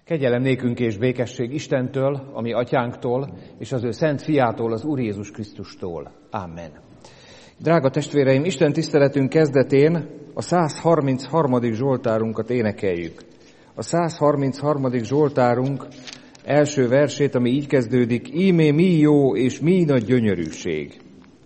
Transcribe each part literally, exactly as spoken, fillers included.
Kegyelem nékünk és békesség Istentől, a mi atyánktól, és az ő szent fiától, az Úr Jézus Krisztustól. Amen. Drága testvéreim, Isten tiszteletünk kezdetén a száz harmincharmadik Zsoltárunkat énekeljük. A száz harmincharmadik Zsoltárunk első versét, ami így kezdődik: íme mi jó és mi nagy gyönyörűség.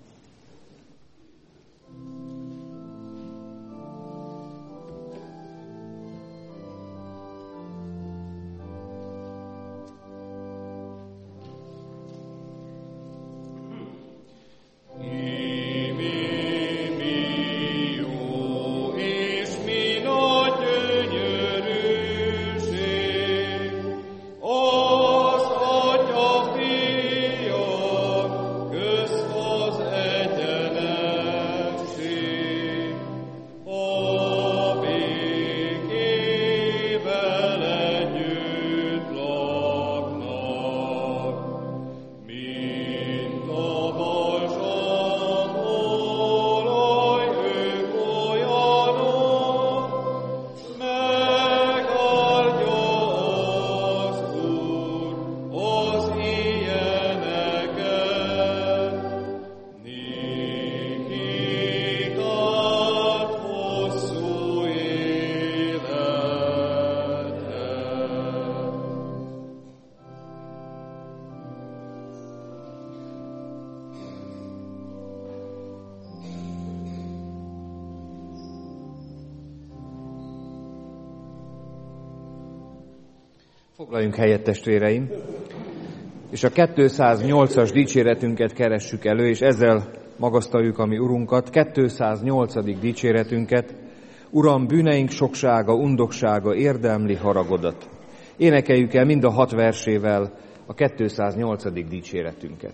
Foglaljunk helyet, testvéreim, és a kétszáznyolcas dicséretünket keressük elő, és ezzel magasztaljuk a mi Urunkat, kétszáznyolcadik dicséretünket. Uram, bűneink soksága, undoksága érdemli haragodat. Énekeljük el mind a hat versével a kétszáznyolcadik dicséretünket.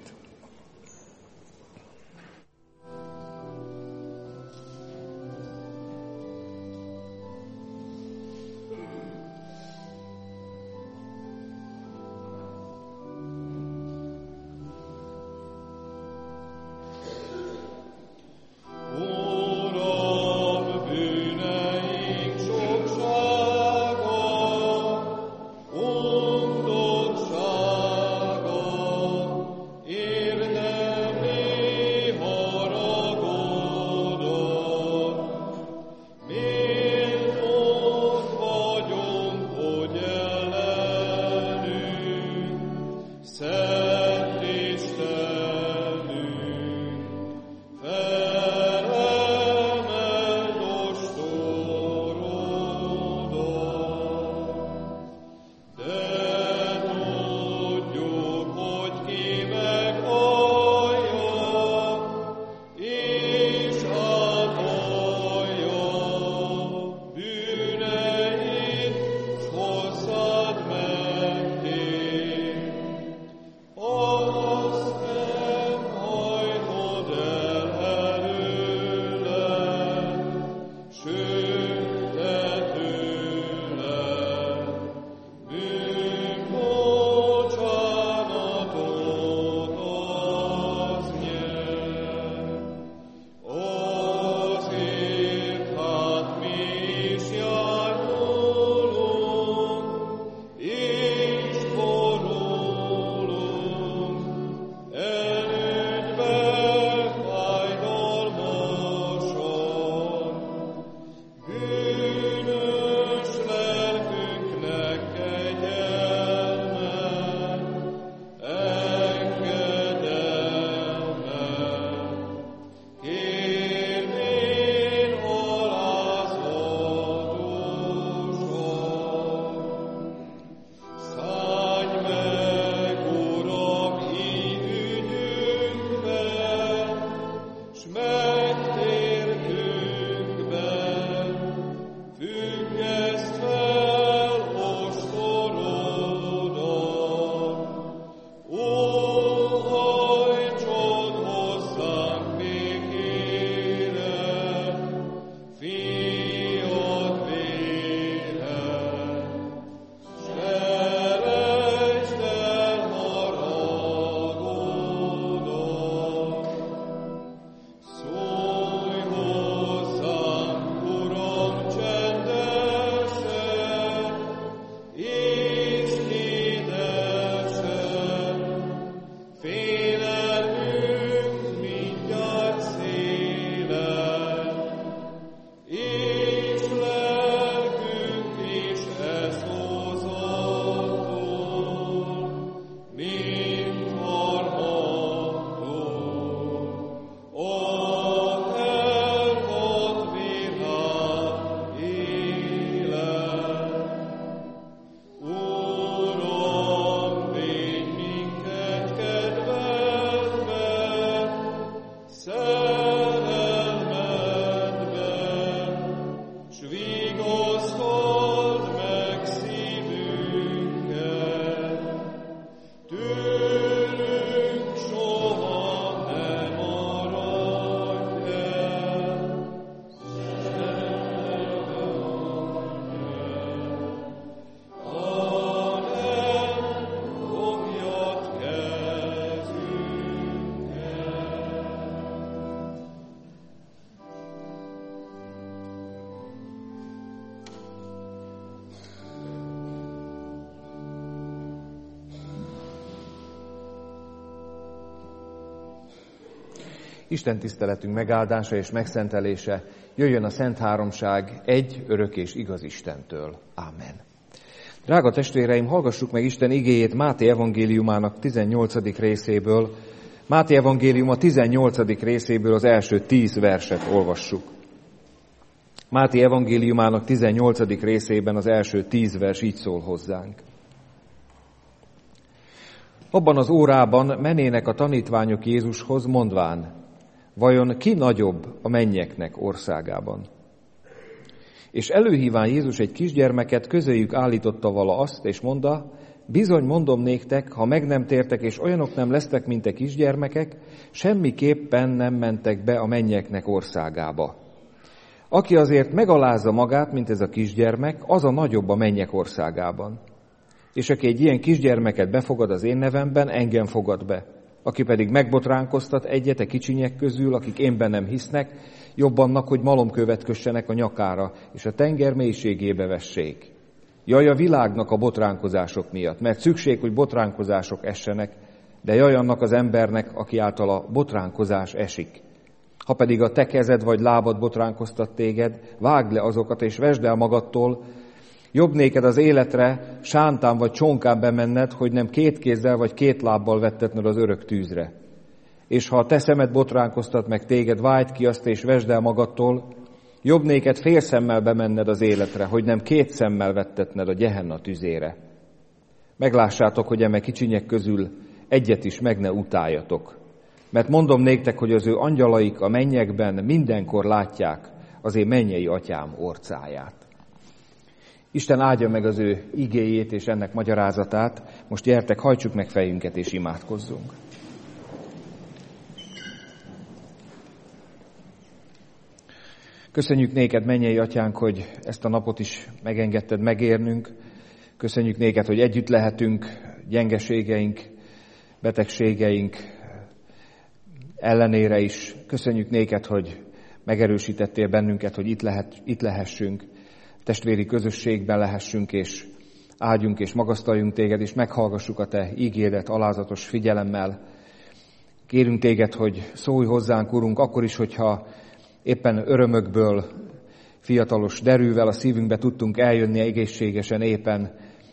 Yeah. Isten tiszteletünk megáldása és megszentelése jöjjön a Szent Háromság egy örök és igaz Istentől. Ámen. Drága testvéreim, hallgassuk meg Isten igéjét Máté evangéliumának tizennyolcadik részéből. Máté evangélium a tizennyolcadik részéből az első tíz verset olvassuk. Máté evangéliumának tizennyolcadik részében az első tíz vers így szól hozzánk. Abban az órában menének a tanítványok Jézushoz, mondván, vajon ki nagyobb a mennyeknek országában? És előhíván Jézus egy kisgyermeket, közéjük állította vala azt, és mondta, bizony mondom néktek, ha meg nem tértek, és olyanok nem lesztek, mint a kisgyermekek, semmiképpen nem mentek be a mennyeknek országába. Aki azért megalázza magát, mint ez a kisgyermek, az a nagyobb a mennyek országában. És aki egy ilyen kisgyermeket befogad az én nevemben, engem fogad be. Aki pedig megbotránkoztat egyet a kicsinyek közül, akik én bennem hisznek, jobb annak, hogy malomkövet kössenek a nyakára, és a tenger mélységébe vessék. Jaj a világnak a botránkozások miatt, mert szükség, hogy botránkozások essenek, de jaj annak az embernek, aki által a botránkozás esik. Ha pedig a te kezed vagy lábad botránkoztat téged, vágd le azokat, és vesd el magadtól. Jobb néked az életre sántán vagy csónkán bemenned, hogy nem két kézzel vagy két lábbal vettetned az örök tűzre. És ha a te szemed botránkoztat meg téged, vágd ki azt, és vesd el magadtól. Jobb néked fél szemmel bemenned az életre, hogy nem két szemmel vettetned a Gehenna tüzére. Meglássátok, hogy eme kicsinyek közül egyet is meg ne utáljatok. Mert mondom néktek, hogy az ő angyalaik a mennyekben mindenkor látják az én mennyei atyám orcáját. Isten áldja meg az ő igéjét és ennek magyarázatát. Most gyertek, hajtsuk meg fejünket és imádkozzunk. Köszönjük néked, mennyei atyánk, hogy ezt a napot is megengedted megérnünk. Köszönjük néked, hogy együtt lehetünk gyengeségeink, betegségeink ellenére is. Köszönjük néked, hogy megerősítettél bennünket, hogy itt, lehet, itt lehessünk, testvéri közösségben lehessünk, és áldjunk és magasztaljunk téged, és meghallgassuk a te ígédet alázatos figyelemmel. Kérünk téged, hogy szólj hozzánk, Urunk, akkor is, hogyha éppen örömökből, fiatalos derűvel a szívünkbe tudtunk eljönni egészségesen éppen.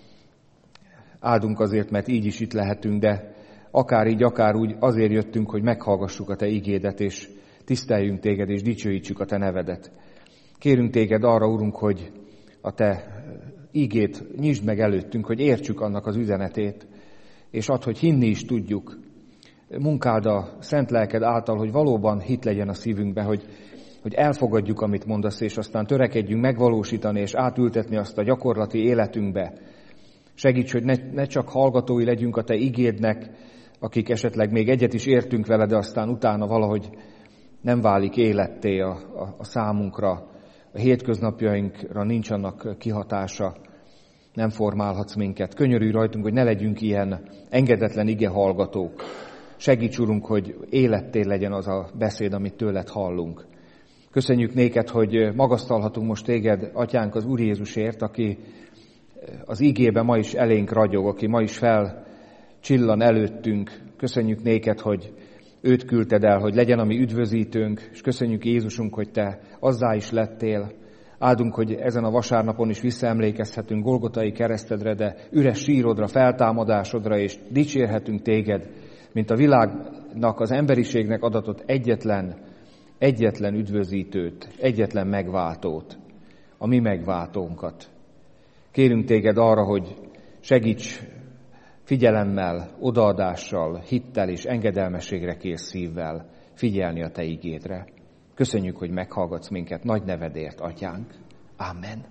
Áldunk azért, mert így is itt lehetünk, de akár így, akár úgy azért jöttünk, hogy meghallgassuk a te ígédet, és tiszteljünk téged, és dicsőítsük a te nevedet. Kérünk téged arra, Urunk, hogy a te ígét nyisd meg előttünk, hogy értsük annak az üzenetét, és add, hogy hinni is tudjuk. Munkáld a szent lelked által, hogy valóban hit legyen a szívünkbe, hogy, hogy elfogadjuk, amit mondasz, és aztán törekedjünk megvalósítani és átültetni azt a gyakorlati életünkbe. Segíts, hogy ne, ne csak hallgatói legyünk a te igédnek, akik esetleg még egyet is értünk vele, de aztán utána valahogy nem válik életté a, a, a számunkra, a hétköznapjainkra nincs annak kihatása, nem formálhatsz minket. Könyörülj rajtunk, hogy ne legyünk ilyen engedetlen ige hallgatók. Segíts, Urunk, hogy életté legyen az a beszéd, amit tőled hallunk. Köszönjük néked, hogy magasztalhatunk most téged, Atyánk, az Úr Jézusért, aki az igébe ma is elénk ragyog, aki ma is felcsillan előttünk. Köszönjük néked, hogy őt küldted el, hogy legyen a mi üdvözítőnk, és köszönjük Jézusunk, hogy te azzá is lettél. Áldunk, hogy ezen a vasárnapon is visszaemlékezhetünk Golgotai keresztedre, de üres sírodra, feltámadásodra, és dicsérhetünk téged, mint a világnak, az emberiségnek adatott egyetlen, egyetlen üdvözítőt, egyetlen megváltót, a mi megváltónkat. Kérünk téged arra, hogy segíts figyelemmel, odaadással, hittel és engedelmességre kész szívvel figyelni a te igédre. Köszönjük, hogy meghallgatsz minket nagy nevedért, Atyánk. Amen.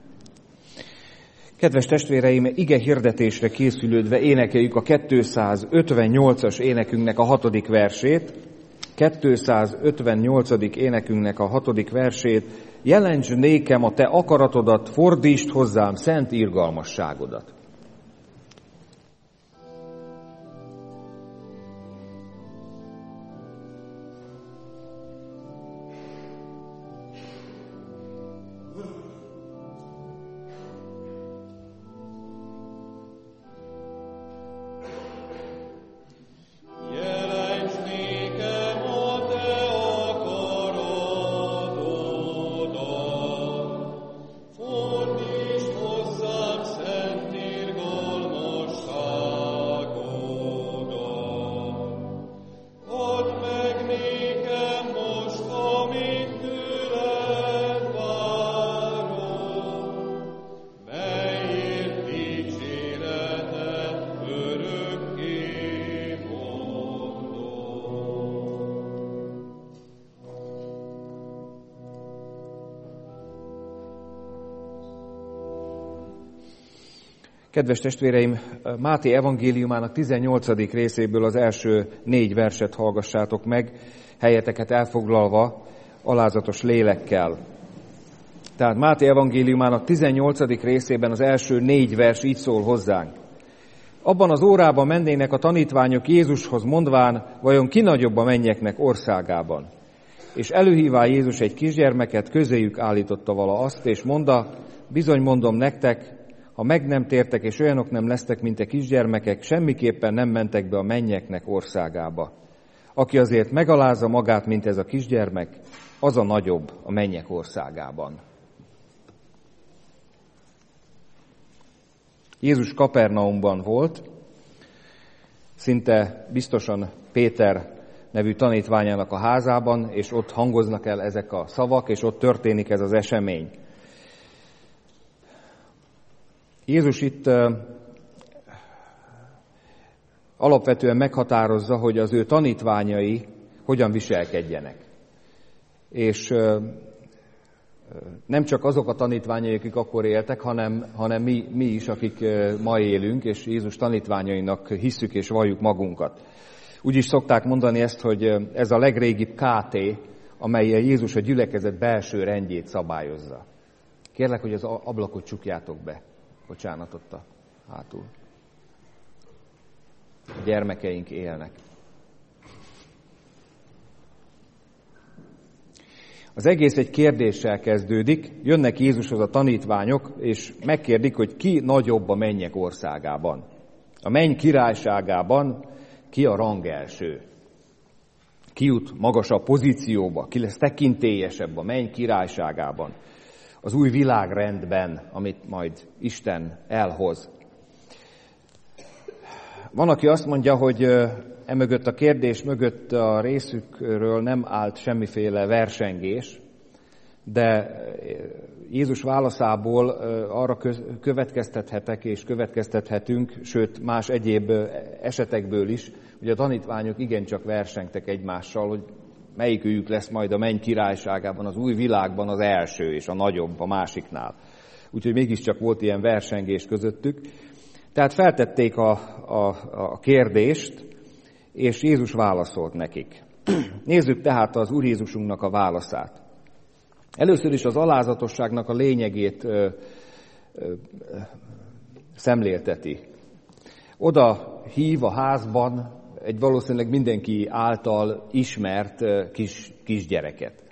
Kedves testvéreim, ige hirdetésre készülődve énekeljük a kétszázötvennyolcas énekünknek a hatodik versét. kétszázötvennyolcadik énekünknek a hatodik versét. Jelents nékem a te akaratodat, fordítsd hozzám szent irgalmasságodat. Jelents nékem a te Kedves testvéreim, Máté evangéliumának tizennyolcadik részéből az első négy verset hallgassátok meg, helyeteket elfoglalva, alázatos lélekkel. Tehát Máté evangéliumának tizennyolcadik részében az első négy vers így szól hozzánk. Abban az órában mennének a tanítványok Jézushoz mondván, vajon ki nagyobb a mennyeknek országában? És előhívá Jézus egy kisgyermeket, közéjük állította vala azt, és mondta, bizony mondom nektek, ha meg nem tértek, és olyanok nem lesztek, mint a kisgyermekek, semmiképpen nem mentek be a mennyeknek országába. Aki azért megalázza magát, mint ez a kisgyermek, az a nagyobb a mennyek országában. Jézus Kapernaumban volt, szinte biztosan Péter nevű tanítványának a házában, és ott hangoznak el ezek a szavak, és ott történik ez az esemény. Jézus itt uh, alapvetően meghatározza, hogy az ő tanítványai hogyan viselkedjenek. És uh, nem csak azok a tanítványai, akik akkor éltek, hanem, hanem mi, mi is, akik uh, ma élünk, és Jézus tanítványainak hisszük és valljuk magunkat. Úgy is szokták mondani ezt, hogy ez a legrégibb ká té, amellyel Jézus a gyülekezet belső rendjét szabályozza. Kérlek, hogy az ablakot csukjátok be. Bocsánat, ott a hátul. A gyermekeink élnek. Az egész egy kérdéssel kezdődik. Jönnek Jézushoz a tanítványok, és megkérdik, hogy ki nagyobb a mennyek országában. A menny királyságában ki a rangelső. Ki jut magasabb pozícióba, ki lesz tekintélyesebb a menny királyságában. Az új világrendben, amit majd Isten elhoz. Van, aki azt mondja, hogy emögött a kérdés mögött a részükről nem állt semmiféle versengés, de Jézus válaszából arra következtethetek és következtethetünk, sőt más egyéb esetekből is, hogy a tanítványok igencsak versengtek egymással, hogy melyikőjük lesz majd a menny királyságában, az új világban az első és a nagyobb a másiknál. Úgyhogy mégiscsak volt ilyen versengés közöttük. Tehát feltették a, a, a kérdést, és Jézus válaszolt nekik. Nézzük tehát az Úr Jézusunknak a válaszát. Először is az alázatosságnak a lényegét ö, ö, szemlélteti. Oda hív a házban egy valószínűleg mindenki által ismert kis, kisgyereket.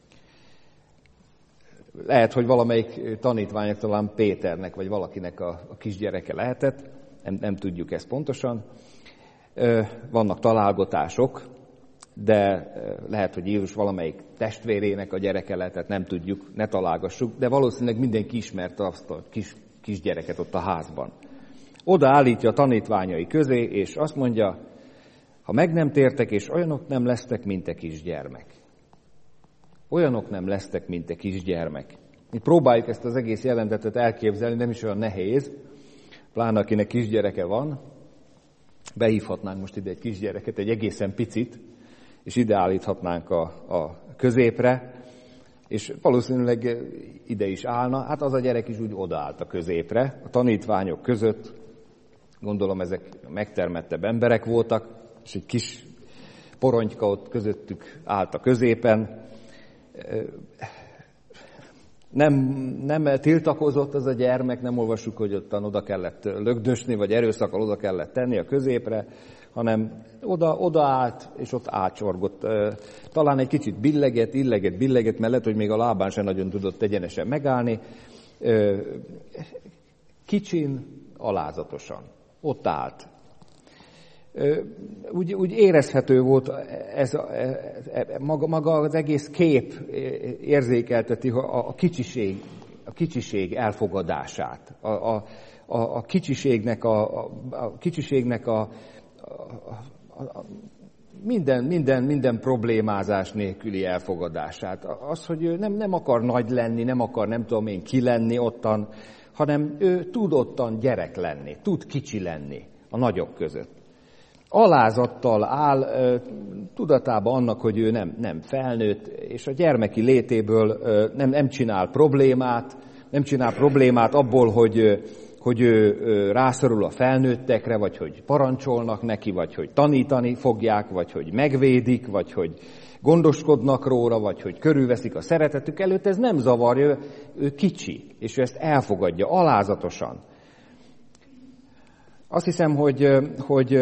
Lehet, hogy valamelyik tanítványok, talán Péternek, vagy valakinek a, a kisgyereke lehetett, nem, nem tudjuk ezt pontosan. Vannak találgatások, de lehet, hogy Jézus valamelyik testvérének a gyereke lehetett, nem tudjuk, ne találgassuk, de valószínűleg mindenki ismerte azt a kis, kisgyereket ott a házban. Oda állítja a tanítványai közé, és azt mondja, ha meg nem tértek, és olyanok nem lesztek, mint a kisgyermek. Olyanok nem lesztek, mint a kisgyermek. Mi próbáljuk ezt az egész jelentetet elképzelni, nem is olyan nehéz, pláne akinek kisgyereke van. Behívhatnánk most ide egy kisgyereket, egy egészen picit, és ide állíthatnánk a, a középre, és valószínűleg ide is állna. Hát az a gyerek is úgy odaállt a középre, a tanítványok között. Gondolom ezek megtermettebb emberek voltak, és egy kis poronyka ott közöttük állt a középen. Nem, nem tiltakozott az a gyermek, nem olvassuk, hogy ottan oda kellett lögdösni, vagy erőszakkal oda kellett tenni a középre, hanem oda, oda állt, és ott átsorgott. Talán egy kicsit billeget, illeget, billeget, mert lehet, hogy még a lábán sem nagyon tudott egyenesen megállni. Kicsin, alázatosan. Ott állt. Úgy, úgy érezhető volt, ez a, maga, maga az egész kép érzékelteti a, a kicsiség, a kicsiség elfogadását, a, a, a, a kicsiségnek a, a, a, kicsiségnek a, a, a minden, minden, minden problémázás nélküli elfogadását. Az, hogy ő nem, nem akar nagy lenni, nem akar nem tudom én ki lenni ottan, hanem ő tud ottan gyerek lenni, tud kicsi lenni a nagyok között. Alázattal áll, tudatában annak, hogy ő nem, nem felnőtt, és a gyermeki létéből nem, nem csinál problémát, nem csinál problémát abból, hogy, hogy ő rászorul a felnőttekre, vagy hogy parancsolnak neki, vagy hogy tanítani fogják, vagy hogy megvédik, vagy hogy gondoskodnak róla, vagy hogy körülveszik a szeretetük előtt, ez nem zavarja, ő kicsi, és ő ezt elfogadja alázatosan. Azt hiszem, hogy, hogy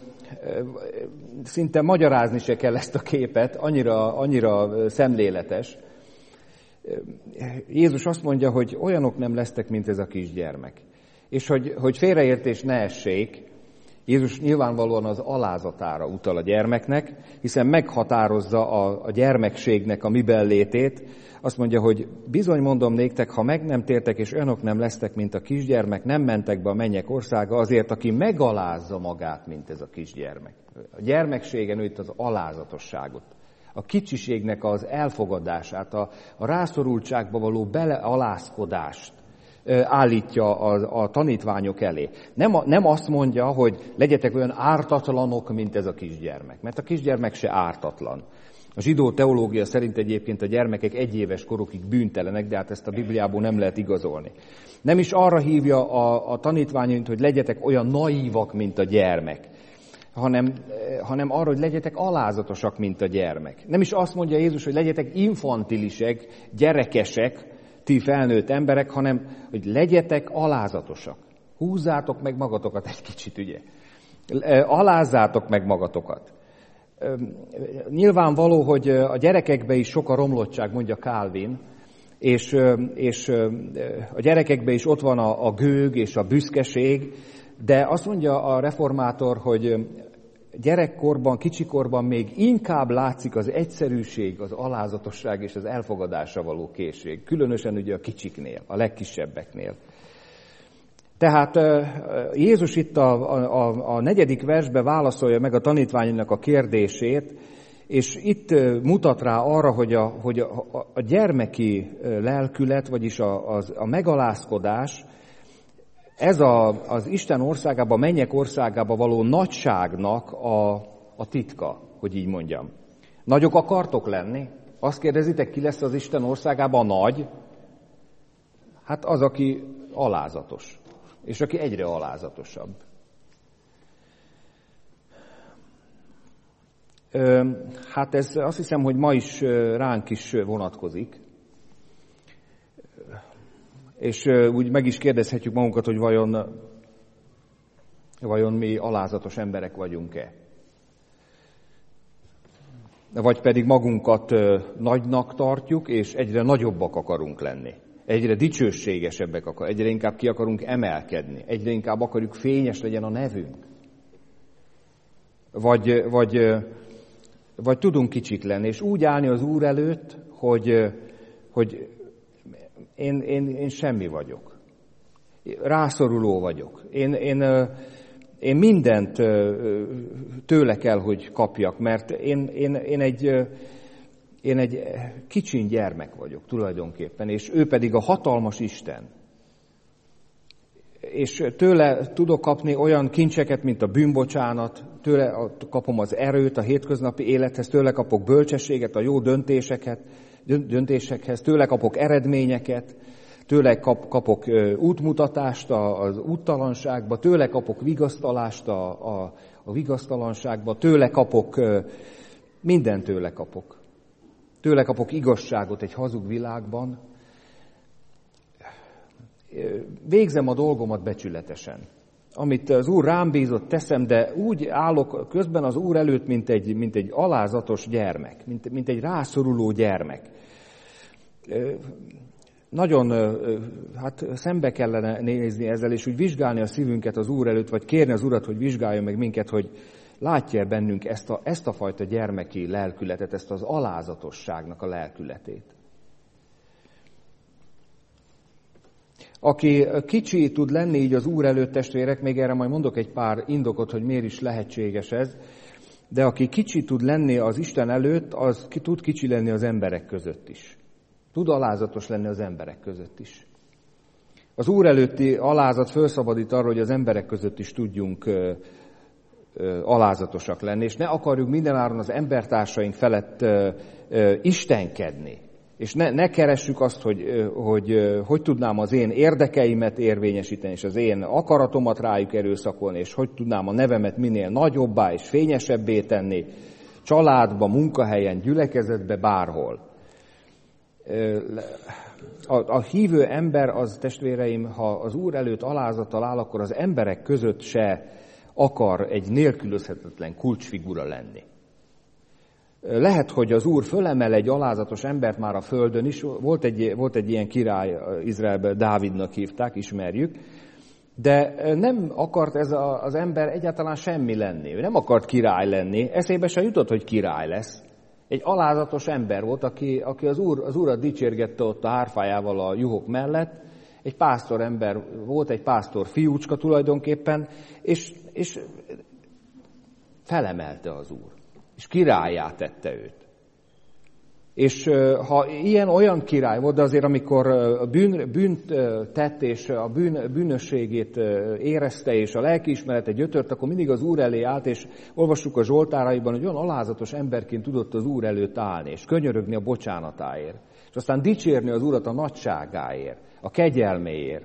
szinte magyarázni se kell ezt a képet, annyira, annyira szemléletes. Jézus azt mondja, hogy olyanok nem lesztek, mint ez a kisgyermek. És hogy, hogy félreértés ne essék, Jézus nyilvánvalóan az alázatára utal a gyermeknek, hiszen meghatározza a, a gyermekségnek a miben létét. Azt mondja, hogy bizony mondom néktek, ha meg nem tértek, és olyanok nem lesztek, mint a kisgyermek, nem mentek be a mennyek országa, azért, aki megalázza magát, mint ez a kisgyermek. A gyermekségen ő itt az alázatosságot, a kicsiségnek az elfogadását, a, a rászorultságba való belealázkodást állítja a, a tanítványok elé. Nem, a, nem azt mondja, hogy legyetek olyan ártatlanok, mint ez a kisgyermek, mert a kisgyermek se ártatlan. A zsidó teológia szerint egyébként a gyermekek egyéves korukig bűntelenek, de hát ezt a Bibliából nem lehet igazolni. Nem is arra hívja a, a tanítványait, hogy legyetek olyan naívak, mint a gyermek, hanem, hanem arra, hogy legyetek alázatosak, mint a gyermek. Nem is azt mondja Jézus, hogy legyetek infantilisek, gyerekesek, ti felnőtt emberek, hanem hogy legyetek alázatosak. Húzzátok meg magatokat egy kicsit, ugye. Alázzátok meg magatokat. Nyilvánvaló, hogy a gyerekekben is sok a romlottság, mondja Calvin, és, és a gyerekekben is ott van a, a gőg és a büszkeség, de azt mondja a reformátor, hogy gyerekkorban, kicsikorban még inkább látszik az egyszerűség, az alázatosság és az elfogadásra való készség. Különösen ugye a kicsiknél, a legkisebbeknél. Tehát Jézus itt a, a, a negyedik versben válaszolja meg a tanítványainak a kérdését, és itt mutat rá arra, hogy a, hogy a, a gyermeki lelkület, vagyis a, a, a megalázkodás, ez a, az Isten országába, mennyek országába való nagyságnak a, a titka, hogy így mondjam. Nagyok akartok lenni? Azt kérdezitek, ki lesz az Isten országában nagy? Hát az, aki alázatos, és aki egyre alázatosabb. Hát ez azt hiszem, hogy ma is ránk is vonatkozik. És úgy meg is kérdezhetjük magunkat, hogy vajon, vajon mi alázatos emberek vagyunk-e? Vagy pedig magunkat nagynak tartjuk, és egyre nagyobbak akarunk lenni. Egyre dicsőségesebbek akarunk, egyre inkább ki akarunk emelkedni, egyre inkább akarjuk fényes legyen a nevünk. Vagy, vagy, vagy tudunk kicsik lenni, és úgy állni az Úr előtt, hogy, hogy én, én, én semmi vagyok. Rászoruló vagyok. Én, én, én mindent tőle kell, hogy kapjak, mert én, én, én, egy, én egy kicsin gyermek vagyok tulajdonképpen, és ő pedig a hatalmas Isten. És tőle tudok kapni olyan kincseket, mint a bűnbocsánat, tőle kapom az erőt a hétköznapi élethez, tőle kapok bölcsességet, a jó döntéseket, döntésekhez, tőle kapok eredményeket, tőle kap, kapok útmutatást az úttalanságba, tőle kapok vigasztalást a, a, a vigasztalanságba, tőle kapok, mindent tőle kapok. Tőle kapok igazságot egy hazug világban. Végzem a dolgomat becsületesen. Amit az Úr rám bízott, teszem, de úgy állok közben az Úr előtt, mint egy, mint egy alázatos gyermek, mint, mint egy rászoruló gyermek. Nagyon hát szembe kellene nézni ezzel, és úgy vizsgálni a szívünket az Úr előtt, vagy kérni az Urat, hogy vizsgáljon meg minket, hogy látja bennünk ezt a, ezt a fajta gyermeki lelkületet, ezt az alázatosságnak a lelkületét. Aki kicsi tud lenni így az Úr előtt, testvérek, még erre majd mondok egy pár indokot, hogy miért is lehetséges ez, de aki kicsi tud lenni az Isten előtt, az ki tud kicsi lenni az emberek között is. Tud alázatos lenni az emberek között is. Az Úr előtti alázat felszabadít arra, hogy az emberek között is tudjunk ö, ö, alázatosak lenni, és ne akarjuk mindenáron az embertársaink felett ö, ö, istenkedni, És ne, ne keressük azt, hogy, hogy hogy tudnám az én érdekeimet érvényesíteni, és az én akaratomat rájuk erőszakolni, és hogy tudnám a nevemet minél nagyobbá és fényesebbé tenni, családba, munkahelyen, gyülekezetbe, bárhol. A, a hívő ember az, testvéreim, ha az Úr előtt alázattal áll, akkor az emberek között se akar egy nélkülözhetetlen kulcsfigura lenni. Lehet, hogy az Úr fölemel egy alázatos embert már a földön is. Volt egy, volt egy ilyen király Izraelben, Dávidnak hívták, ismerjük, de nem akart ez a, az ember egyáltalán semmi lenni. Ő nem akart király lenni, eszébe sem jutott, hogy király lesz. Egy alázatos ember volt, aki, aki az, úr, az Urat dicsérgette ott a hárfájával a juhok mellett. Egy pásztor ember volt, egy pásztor fiúcska tulajdonképpen, és, és felemelte az Úr. És királlyá tette őt. És ha ilyen olyan király volt, de azért amikor a bűn, bűnt tett, és a bűn, bűnösségét érezte, és a lelkiismerete gyötört, akkor mindig az Úr elé állt, és olvassuk a Zsoltáraiban, hogy olyan alázatos emberként tudott az Úr előtt állni, és könyörögni a bocsánatáért. És aztán dicsérni az Urat a nagyságáért, a kegyelméért.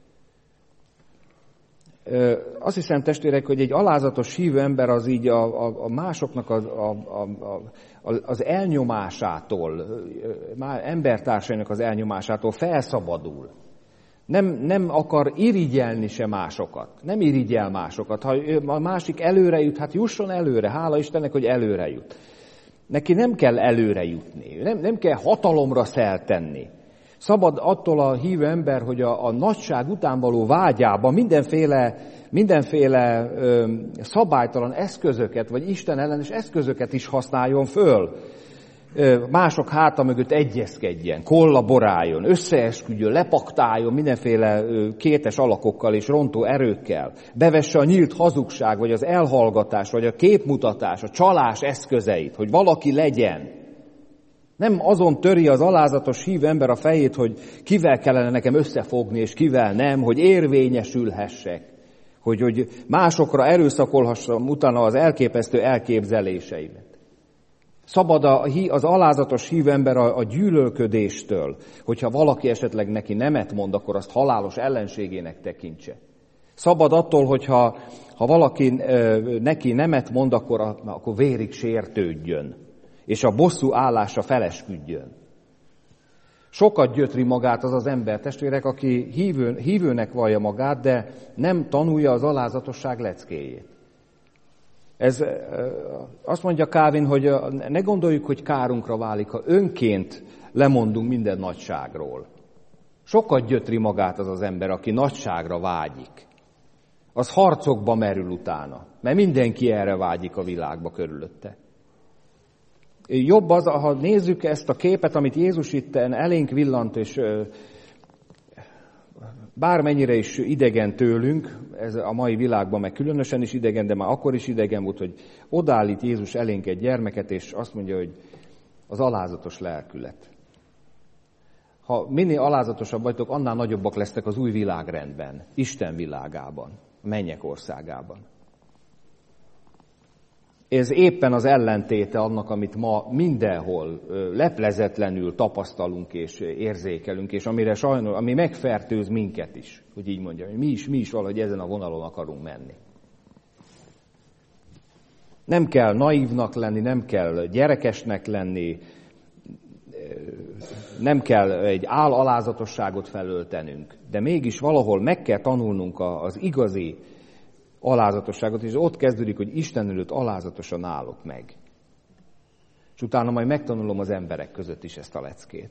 Azt hiszem, testvérek, hogy egy alázatos hívő ember az így a, a, a másoknak az, a, a, a, az elnyomásától, embertársainak az elnyomásától felszabadul. Nem, nem akar irigyelni se másokat. Nem irigyel másokat. Ha a másik előre jut, hát jusson előre. Hála Istennek, hogy előre jut. Neki nem kell előre jutni. Nem, nem kell hatalomra szert tenni. Szabad attól a hívő ember, hogy a, a nagyság után való vágyában mindenféle, mindenféle ö, szabálytalan eszközöket, vagy Isten ellenes eszközöket is használjon föl. Ö, mások háta mögött egyezkedjen, kollaboráljon, összeesküdjön, lepaktáljon mindenféle ö, kétes alakokkal és rontó erőkkel. Bevesse a nyílt hazugság, vagy az elhallgatás, vagy a képmutatás, a csalás eszközeit, hogy valaki legyen. Nem azon töri az alázatos hívő ember a fejét, hogy kivel kellene nekem összefogni, és kivel nem, hogy érvényesülhessek, hogy, hogy másokra erőszakolhassam utána az elképesztő elképzeléseimet. Szabad az alázatos hívő ember a, a gyűlölködéstől, hogyha valaki esetleg neki nemet mond, akkor azt halálos ellenségének tekintse. Szabad attól, hogyha ha valaki neki nemet mond, akkor, akkor vérig sértődjön, és a bosszú állása felesküdjön. Sokat gyötri magát az az ember, testvérek, aki hívő, hívőnek vallja magát, de nem tanulja az alázatosság leckéjét. Ez azt mondja Calvin, hogy ne gondoljuk, hogy kárunkra válik, ha önként lemondunk minden nagyságról. Sokat gyötri magát az az ember, aki nagyságra vágyik. Az harcokba merül utána, mert mindenki erre vágyik a világba körülötte. Jobb az, ha nézzük ezt a képet, amit Jézus itt elénk villant, és bármennyire is idegen tőlünk, ez a mai világban meg különösen is idegen, de már akkor is idegen volt, hogy odállít Jézus elénk egy gyermeket, és azt mondja, hogy az alázatos lelkület. Ha minél alázatosabb vagytok, annál nagyobbak lesztek az új világrendben, Isten világában, a mennyek országában. Ez éppen az ellentéte annak, amit ma mindenhol leplezetlenül tapasztalunk és érzékelünk, és amire sajnos, ami megfertőz minket is, hogy így mondjam, mi is, mi is valahogy ezen a vonalon akarunk menni. Nem kell naívnak lenni, nem kell gyerekesnek lenni, nem kell egy álalázatosságot felöltenünk, de mégis valahol meg kell tanulnunk az igazi alázatosságot, és ott kezdődik, hogy Isten előtt alázatosan állok meg. És utána majd megtanulom az emberek között is ezt a leckét.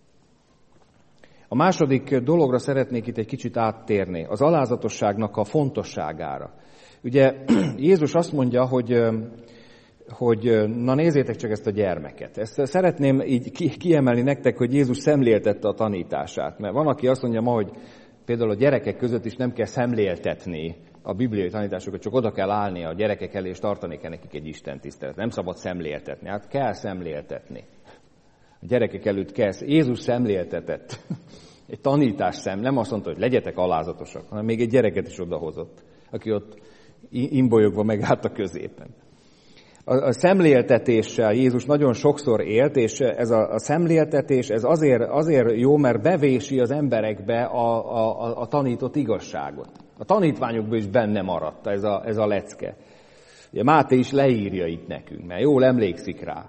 A második dologra szeretnék itt egy kicsit áttérni, az alázatosságnak a fontosságára. Ugye Jézus azt mondja, hogy, hogy na nézzétek csak ezt a gyermeket. Ezt szeretném így kiemelni nektek, hogy Jézus szemléltette a tanítását. Mert van, aki azt mondja ma, hogy például a gyerekek között is nem kell szemléltetni a bibliai tanításokat, csak oda kell állni a gyerekek elé, és tartani kell nekik egy istentiszteletet. Nem szabad szemléltetni. Hát kell szemléltetni. A gyerekek előtt kell. Jézus szemléltetett. Egy tanítás szem. Nem azt mondta, hogy legyetek alázatosak, hanem még egy gyereket is odahozott, aki ott imbolyogva megállt a középen. a szemléltetéssel Jézus nagyon sokszor élt, és ez a, a szemléltetés ez azért, azért jó, mert bevési az emberekbe a, a, a tanított igazságot. A tanítványokban is benne maradt ez a, ez a lecke. Ugye Máté is leírja itt nekünk, mert jól emlékszik rá.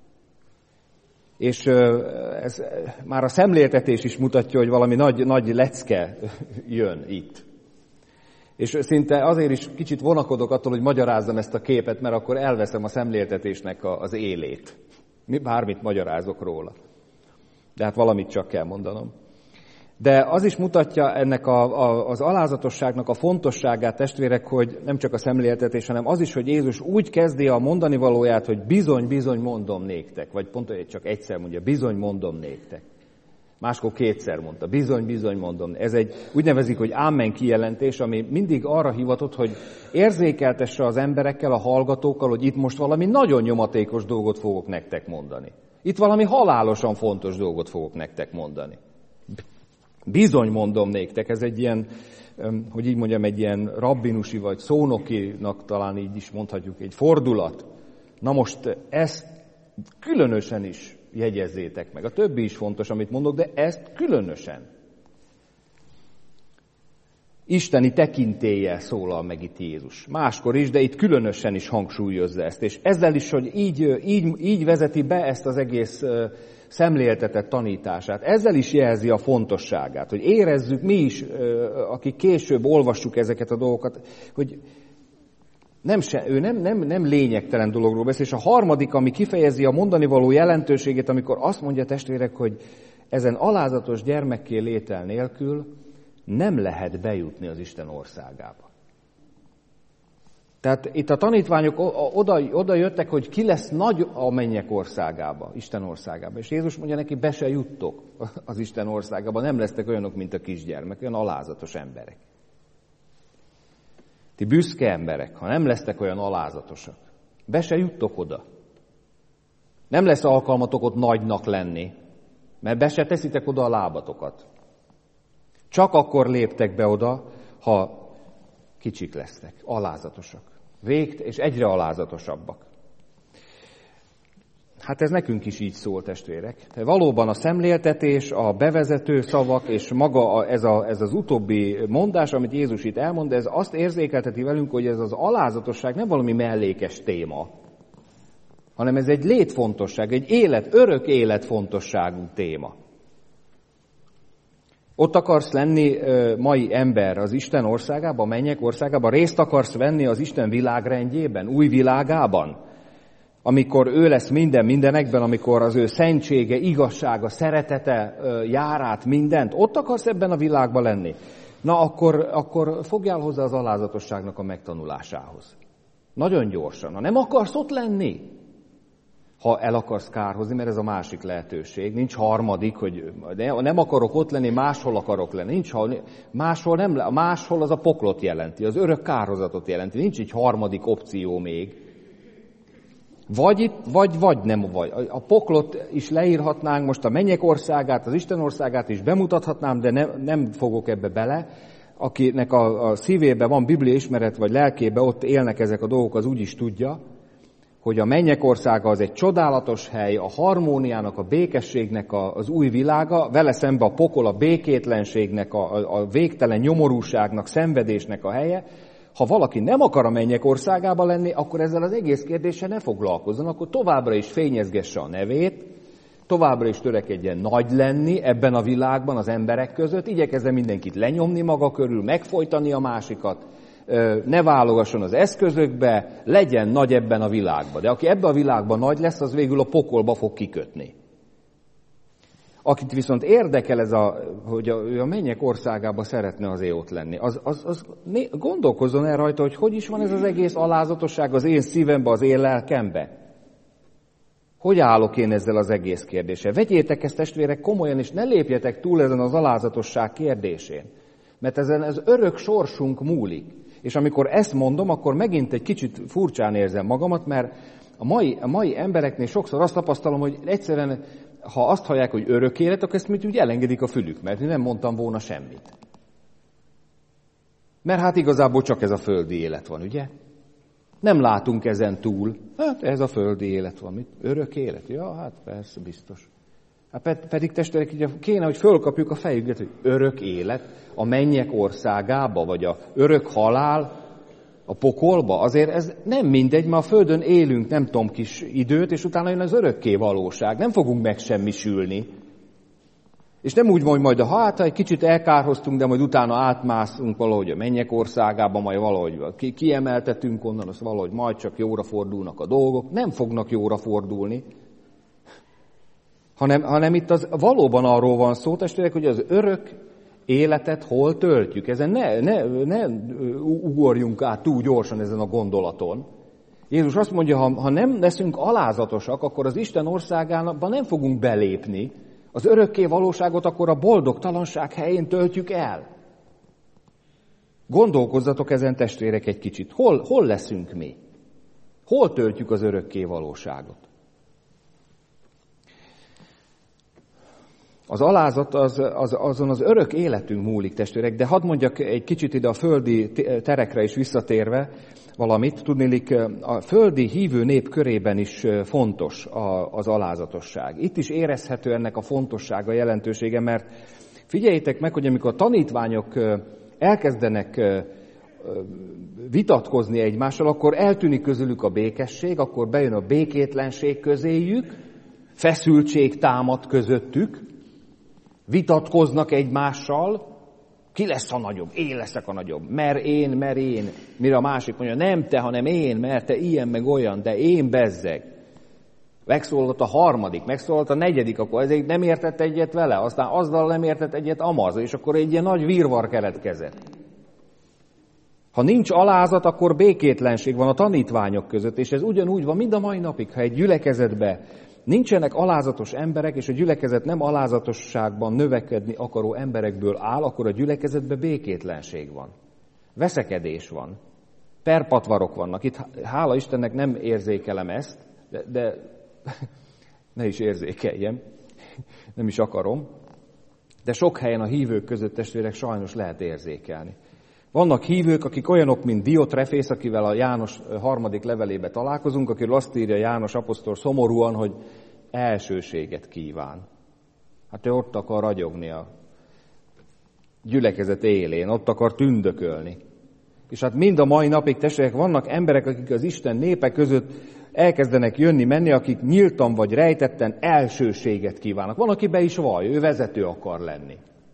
És ez, már a szemléltetés is mutatja, hogy valami nagy, nagy lecke jön itt. És szinte azért is kicsit vonakodok attól, hogy magyarázzam ezt a képet, mert akkor elveszem a szemléltetésnek az élét. Bármit magyarázok róla. De hát valamit csak kell mondanom. De az is mutatja ennek a, a, az alázatosságnak a fontosságát, testvérek, hogy nem csak a szemléltetés, hanem az is, hogy Jézus úgy kezdi a mondani valóját, hogy bizony, bizony mondom néktek. Vagy pont, hogy csak egyszer mondja, bizony mondom néktek. Máskor kétszer mondta, bizony, bizony mondom. Ez egy úgy nevezik, hogy ámen kijelentés, ami mindig arra hivatott, hogy érzékeltesse az emberekkel, a hallgatókkal, hogy itt most valami nagyon nyomatékos dolgot fogok nektek mondani. Itt valami halálosan fontos dolgot fogok nektek mondani. Bizony mondom néktek, ez egy ilyen, hogy így mondjam, egy ilyen rabbinusi vagy szónokinak talán így is mondhatjuk, egy fordulat. Na most ezt különösen is jegyezzétek meg. A többi is fontos, amit mondok, de ezt különösen. Isteni tekintéllyel szólal meg itt Jézus. Máskor is, de itt különösen is hangsúlyozza ezt. És ezzel is, hogy így, így, így vezeti be ezt az egész szemléltetett tanítását. Ezzel is jelzi a fontosságát, hogy érezzük mi is, akik később olvassuk ezeket a dolgokat, hogy nem se, ő nem, nem, nem lényegtelen dologról beszél, és a harmadik, ami kifejezi a mondani való jelentőségét, amikor azt mondja testvérek, hogy ezen alázatos gyermekké létel nélkül nem lehet bejutni az Isten országába. Tehát itt a tanítványok oda, oda jöttek, hogy ki lesz nagy a mennyek országába, Isten országába. És Jézus mondja neki, be se juttok az Isten országába, nem lesztek olyanok, mint a kisgyermek, olyan alázatos emberek. Ti büszke emberek, ha nem lesztek olyan alázatosak, be se juttok oda. Nem lesz alkalmatok ott nagynak lenni, mert be se teszitek oda a lábatokat. Csak akkor léptek be oda, ha kicsik lesznek, alázatosak. Végt, és egyre alázatosabbak. Hát ez nekünk is így szól, testvérek. De valóban a szemléltetés, a bevezető szavak, és maga a, ez, a, ez az utóbbi mondás, amit Jézus itt elmond, ez azt érzékelteti velünk, hogy ez az alázatosság nem valami mellékes téma, hanem ez egy létfontosság, egy élet, örök életfontosságú téma. Ott akarsz lenni mai ember az Isten országában, a mennyek országában, részt akarsz venni az Isten világrendjében, új világában, amikor ő lesz minden mindenekben, amikor az ő szentsége, igazsága, szeretete jár át mindent, ott akarsz ebben a világban lenni. Na akkor, akkor fogjál hozzá az alázatosságnak a megtanulásához. Nagyon gyorsan. Ha nem akarsz ott lenni, ha el akarsz kárhozni, mert ez a másik lehetőség. Nincs harmadik, hogy nem akarok ott lenni, máshol akarok lenni. Nincs, máshol nem, máshol az a poklot jelenti, az örök kárhozatot jelenti. Nincs egy harmadik opció még. Vagy itt, vagy, vagy nem vagy. A poklot is leírhatnánk, most a mennyek országát, az Isten országát is bemutathatnám, de ne, nem fogok ebbe bele. Akinek a, a szívében van Biblia ismeret, vagy lelkében, ott élnek ezek a dolgok, az úgy is tudja, hogy a mennyek országa az egy csodálatos hely, a harmóniának, a békességnek a, az új világa, vele szembe a pokol, a békétlenségnek, a, a végtelen nyomorúságnak, szenvedésnek a helye. Ha valaki nem akar a mennyek országába lenni, akkor ezzel az egész kérdéssel ne foglalkozzon, akkor továbbra is fényezgesse a nevét, továbbra is törekedjen nagy lenni ebben a világban, az emberek között, igyekezzen mindenkit lenyomni maga körül, megfojtani a másikat, ne válogasson az eszközökbe, legyen nagy ebben a világban. De aki ebben a világban nagy lesz, az végül a pokolba fog kikötni. Akit viszont érdekel ez a, hogy a, ő a mennyek országába szeretne azért ott lenni, az, az, az gondolkozzon el rajta, hogy hogy is van ez az egész alázatosság az én szívembe, az én lelkembe. Hogy állok én ezzel az egész kérdéssel? Vegyétek ezt, testvérek, komolyan, és ne lépjetek túl ezen az alázatosság kérdésén. Mert ezen az örök sorsunk múlik. És amikor ezt mondom, akkor megint egy kicsit furcsán érzem magamat, mert a mai, a mai embereknél sokszor azt tapasztalom, hogy egyszerűen, ha azt hallják, hogy örök élet, akkor ezt mit úgy elengedik a fülük, mert nem mondtam volna semmit. Mert hát igazából csak ez a földi élet van, ugye? Nem látunk ezen túl. Hát ez a földi élet van. Mit? Örök élet? Ja, hát persze, biztos. Hát pedig testvérek, így kéne, hogy fölkapjuk a fejüket, hogy örök élet a mennyek országába, vagy a örök halál a pokolba. Azért ez nem mindegy, mert a földön élünk nem tudom kis időt, és utána jön az örökké valóság. Nem fogunk megsemmisülni. És nem úgy van, hogy majd a hát, egy kicsit elkárhoztunk, de majd utána átmászunk valahogy a mennyek országába, majd valahogy ki- kiemeltetünk onnan, azt valahogy majd csak jóra fordulnak a dolgok. Nem fognak jóra fordulni. Hanem, hanem itt az valóban arról van szó, testvérek, hogy az örök életet hol töltjük. Ezen ne, ne, ne ugorjunk át túl gyorsan ezen a gondolaton. Jézus azt mondja, ha, ha nem leszünk alázatosak, akkor az Isten országában nem fogunk belépni. Az örökké valóságot akkor a boldogtalanság helyén töltjük el. Gondolkozzatok ezen, testvérek, egy kicsit. Hol, hol leszünk mi? Hol töltjük az örökké valóságot? Az alázat az, az, azon az örök életünk múlik, testvérek, de hadd mondjak egy kicsit ide a földi terekre is visszatérve valamit. Tudniillik, a földi hívő nép körében is fontos az alázatosság. Itt is érezhető ennek a fontossága, jelentősége, mert figyeljétek meg, hogy amikor a tanítványok elkezdenek vitatkozni egymással, akkor eltűnik közülük a békesség, akkor bejön a békétlenség közéjük, feszültség támad közöttük, vitatkoznak egymással, ki lesz a nagyobb? Én leszek a nagyobb. Mert én, mert én. Mire a másik mondja, nem te, hanem én, mert te ilyen meg olyan, de én bezzeg. Megszólalt a harmadik, megszólalt a negyedik, akkor ezért nem értett egyet vele, aztán azzal nem értett egyet amaz, és akkor egy ilyen nagy virvar keletkezett. Ha nincs alázat, akkor békétlenség van a tanítványok között, és ez ugyanúgy van mind a mai napig, ha egy gyülekezetbe nincsenek alázatos emberek, és a gyülekezet nem alázatosságban növekedni akaró emberekből áll, akkor a gyülekezetben békétlenség van. Veszekedés van. Perpatvarok vannak. Itt hála Istennek nem érzékelem ezt, de, de ne is érzékeljem, nem is akarom. De sok helyen a hívők között, testvérek, sajnos lehet érzékelni. Vannak hívők, akik olyanok, mint Diotrefész, akivel a János harmadik levelébe találkozunk, akiről azt írja János apostol szomorúan, hogy elsőséget kíván. Hát ő ott akar ragyogni a gyülekezet élén, ott akar tündökölni. És hát mind a mai napig, testvérek, vannak emberek, akik az Isten népe között elkezdenek jönni-menni, akik nyíltan vagy rejtetten elsőséget kívánnak. Van, aki be is vall, ő vezető akar lenni.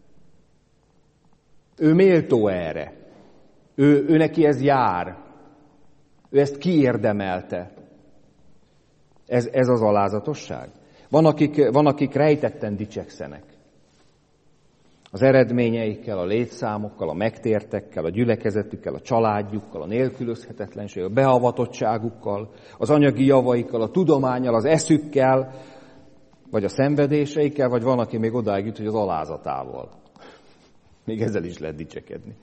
Ő méltó erre. Ő, ő neki ez jár. Ő ezt kiérdemelte. Ez, ez az alázatosság. Van akik, van, akik rejtetten dicsekszenek. Az eredményeikkel, a létszámokkal, a megtértekkel, a gyülekezetükkel, a családjukkal, a nélkülözhetetlenséggel, a beavatottságukkal, az anyagi javaikkal, a tudománnyal, az eszükkel, vagy a szenvedéseikkel, vagy van, aki még odáig jut, hogy az alázatával. Még ezzel is lehet dicsekedni.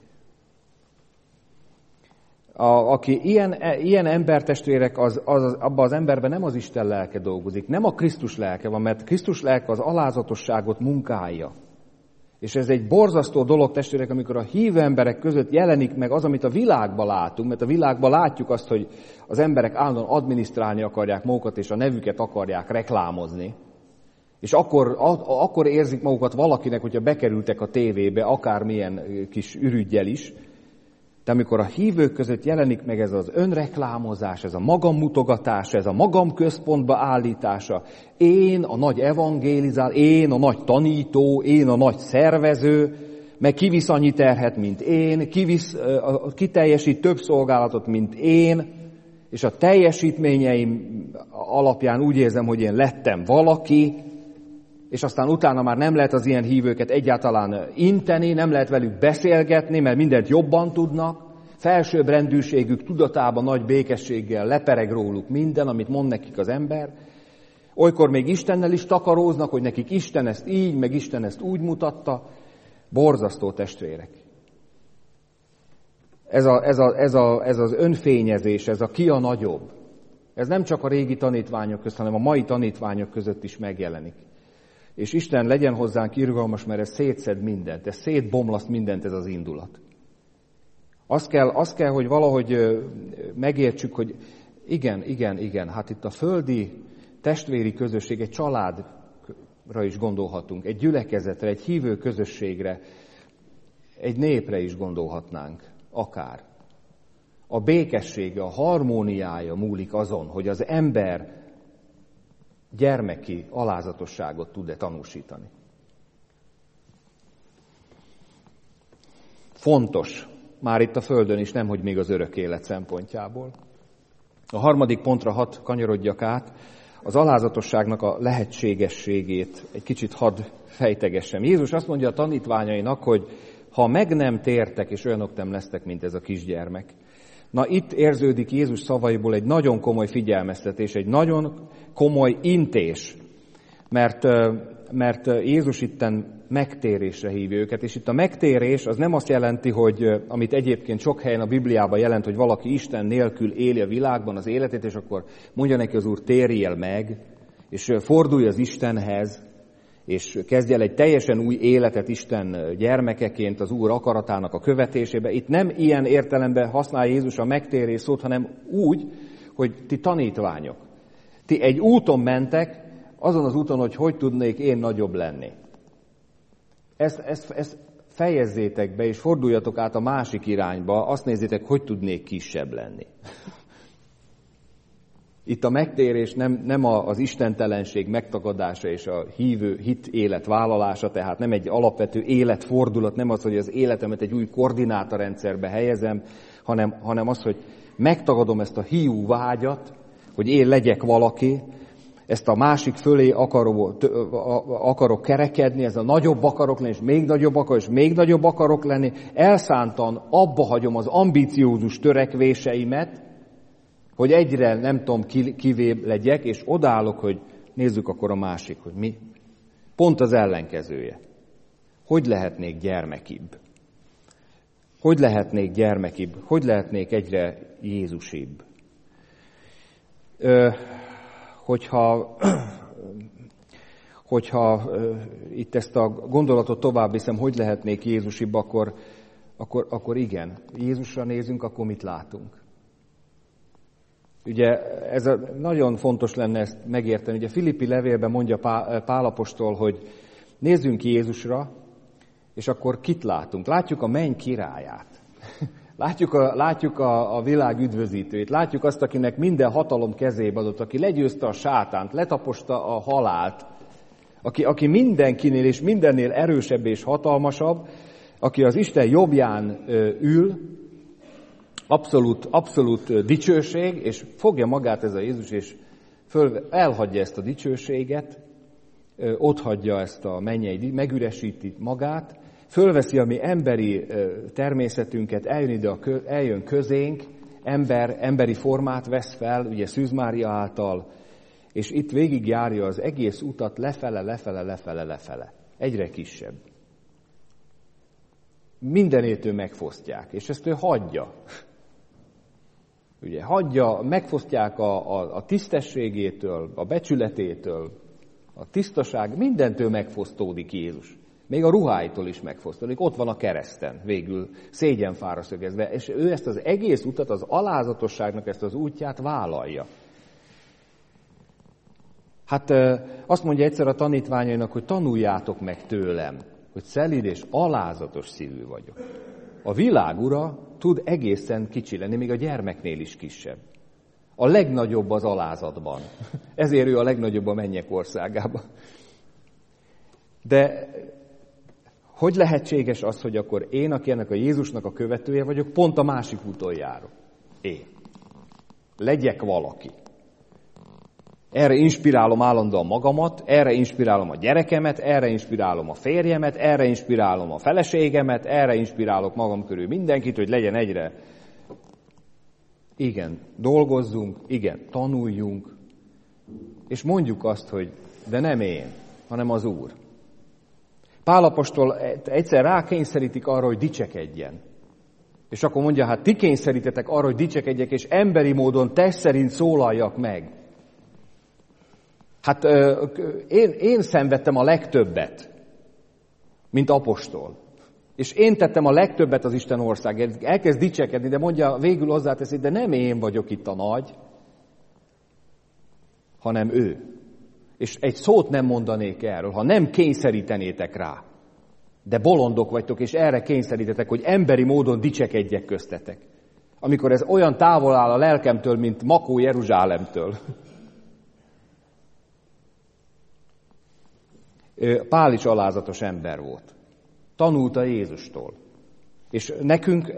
A, aki ilyen, ilyen embertestvérek, az, az, abban az emberben nem az Isten lelke dolgozik, nem a Krisztus lelke van, mert Krisztus lelke az alázatosságot munkálja. És ez egy borzasztó dolog, testvérek, amikor a hívő emberek között jelenik meg az, amit a világban látunk, mert a világban látjuk azt, hogy az emberek állandóan adminisztrálni akarják magukat, és a nevüket akarják reklámozni. És akkor, akkor érzik magukat valakinek, hogyha bekerültek a tévébe, akármilyen kis ürüggyel is. De amikor a hívők között jelenik meg ez az önreklámozás, ez a magammutogatás, ez a magam központba állítása, én a nagy evangélizál, én a nagy tanító, én a nagy szervező, meg kivisz annyi terhet, mint én, kivisz, kiteljesít több szolgálatot, mint én, és a teljesítményeim alapján úgy érzem, hogy én lettem valaki, és aztán utána már nem lehet az ilyen hívőket egyáltalán inteni, nem lehet velük beszélgetni, mert mindent jobban tudnak. Felsőbb rendűségük tudatában nagy békességgel lepereg róluk minden, amit mond nekik az ember. Olykor még Istennel is takaróznak, hogy nekik Isten ezt így, meg Isten ezt úgy mutatta. Borzasztó, testvérek. Ez, a, ez, a, ez, a, ez az önfényezés, ez a ki a nagyobb. Ez nem csak a régi tanítványok között, hanem a mai tanítványok között is megjelenik. És Isten legyen hozzánk irgalmas, mert ez szétszed mindent, ez szétbomlaszt mindent, ez az indulat. Az kell, az kell, hogy valahogy megértsük, hogy igen, igen, igen, hát itt a földi testvéri közösség, egy családra is gondolhatunk, egy gyülekezetre, egy hívő közösségre, egy népre is gondolhatnánk, akár. A békessége, a harmóniája múlik azon, hogy az ember gyermeki alázatosságot tud-e tanúsítani. Fontos, már itt a Földön is, nemhogy még az örök élet szempontjából. A harmadik pontra hadd kanyarodjak át, az alázatosságnak a lehetségességét egy kicsit hadd fejtegessem. Jézus azt mondja a tanítványainak, hogy ha meg nem tértek, és olyanok nem lesztek, mint ez a kisgyermek. Na itt érződik Jézus szavaiból egy nagyon komoly figyelmeztetés, egy nagyon komoly intés, mert, mert Jézus itten megtérésre hívja őket, és itt a megtérés az nem azt jelenti, hogy amit egyébként sok helyen a Bibliában jelent, hogy valaki Isten nélkül éli a világban az életét, és akkor mondja neki az Úr, térjél meg, és fordulj az Istenhez, és kezdj el egy teljesen új életet Isten gyermekeként az Úr akaratának a követésébe. Itt nem ilyen értelemben használja Jézus a megtérés szót, hanem úgy, hogy ti tanítványok. Ti egy úton mentek, azon az úton, hogy hogy tudnék én nagyobb lenni. Ezt, ezt, ezt fejezzétek be, és forduljatok át a másik irányba, azt nézzétek, hogy tudnék kisebb lenni. Itt a megtérés nem, nem az istentelenség megtagadása és a hívő hit élet vállalása, tehát nem egy alapvető életfordulat, nem az, hogy az életemet egy új koordinátorrendszerbe helyezem, hanem, hanem az, hogy megtagadom ezt a hiú vágyat, hogy én legyek valaki, ezt a másik fölé akarok, akarok kerekedni, ez a nagyobb akarok lenni, és még nagyobb akarok, és még nagyobb akarok lenni, elszántan abba hagyom az ambiciózus törekvéseimet, hogy egyre nem tudom kivébb legyek, és odállok, hogy nézzük akkor a másik, hogy mi. Pont az ellenkezője. Hogy lehetnék gyermekibb? Hogy lehetnék gyermekibb? Hogy lehetnék egyre Jézusibb? Ö, hogyha, hogyha ö, itt ezt a gondolatot tovább viszem, hogy lehetnék Jézusibb, akkor, akkor, akkor igen. Jézusra nézünk, akkor mit látunk? Ugye ez a, nagyon fontos lenne ezt megérteni. Ugye Filippi levélben mondja Pál apostol, hogy nézzünk Jézusra, és akkor kit látunk? Látjuk a menny királyát. Látjuk a, látjuk a, a világ üdvözítőjét. Látjuk azt, akinek minden hatalom kezébe adott, aki legyőzte a sátánt, letaposta a halált, aki, aki mindenkinél és mindennél erősebb és hatalmasabb, aki az Isten jobbján ül, Abszolút, abszolút dicsőség, és fogja magát ez a Jézus, és föl, elhagyja ezt a dicsőséget, otthagyja ezt a mennyei, megüresíti magát, fölveszi a mi emberi természetünket, eljön ide, a, eljön közénk, ember, emberi formát vesz fel, ugye Szűz Mária által, és itt végigjárja az egész utat lefele, lefele, lefele, lefele. Egyre kisebb. Mindenétől megfosztják, és ezt ő hagyja. Ugye, hagyja, megfosztják a, a, a tisztességétől, a becsületétől, a tisztaság, mindentől megfosztódik Jézus. Még a ruháitól is megfosztódik. Ott van a kereszten, végül szégyenfára szögezve, és ő ezt az egész utat, az alázatosságnak ezt az útját vállalja. Hát azt mondja egyszer a tanítványainak, hogy tanuljátok meg tőlem, hogy szelíd és alázatos szívű vagyok. A világ ura tud egészen kicsi lenni, még a gyermeknél is kisebb. A legnagyobb az alázatban. Ezért ő a legnagyobb a mennyek országában. De hogy lehetséges az, hogy akkor én, aki ennek a Jézusnak a követője vagyok, pont a másik úton járok? Én. Legyek valaki. Erre inspirálom állandóan magamat, erre inspirálom a gyerekemet, erre inspirálom a férjemet, erre inspirálom a feleségemet, erre inspirálok magam körül mindenkit, hogy legyen egyre. Igen, dolgozzunk, igen, tanuljunk, és mondjuk azt, hogy de nem én, hanem az Úr. Pál apostol egyszer rákényszerítik arra, hogy dicsekedjen. És akkor mondja, hát ti kényszerítetek arra, hogy dicsekedjek, és emberi módon test szerint szólaljak meg. Hát én, én szenvedtem a legtöbbet, mint apostol. És én tettem a legtöbbet az Isten országért. Elkezd dicsekedni, de mondja, végül hozzáteszi, de nem én vagyok itt a nagy, hanem ő. És egy szót nem mondanék erről, ha nem kényszerítenétek rá. De bolondok vagytok, és erre kényszerítetek, hogy emberi módon dicsekedjek köztetek. Amikor ez olyan távol áll a lelkemtől, mint Makó Jeruzsálemtől. Pál is alázatos ember volt. Tanulta Jézustól. És nekünk,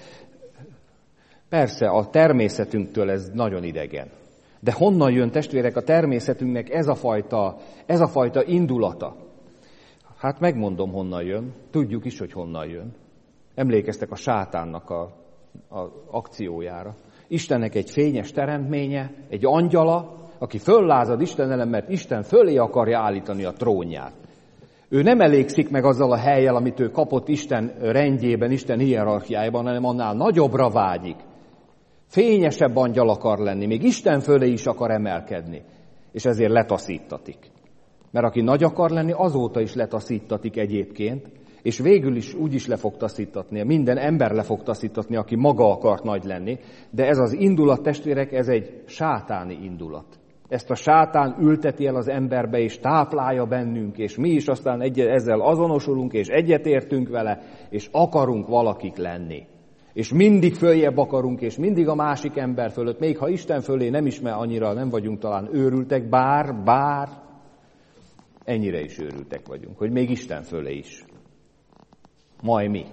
persze a természetünktől ez nagyon idegen. De honnan jön, testvérek, a természetünknek ez a fajta, ez a fajta indulata? Hát megmondom, honnan jön. Tudjuk is, hogy honnan jön. Emlékeztek a sátánnak a, a akciójára. Istennek egy fényes teremtménye, egy angyala, aki föllázad Isten ellen, mert Isten fölé akarja állítani a trónját. Ő nem elégszik meg azzal a hellyel, amit ő kapott Isten rendjében, Isten hierarchiájában, hanem annál nagyobbra vágyik. Fényesebb angyal akar lenni, még Isten fölé is akar emelkedni, és ezért letaszítatik. Mert aki nagy akar lenni, azóta is letaszítatik egyébként, és végül is úgy is le fog taszítatni, minden ember le fog taszítatni, aki maga akart nagy lenni, de ez az indulat, testvérek, ez egy sátáni indulat. Ezt a sátán ülteti el az emberbe, és táplálja bennünk, és mi is aztán egy- ezzel azonosulunk, és egyetértünk vele, és akarunk valakik lenni. És mindig följebb akarunk, és mindig a másik ember fölött, még ha Isten fölé nem is, mert annyira nem vagyunk talán őrültek, bár, bár, ennyire is őrültek vagyunk, hogy még Isten fölé is. Majd mi.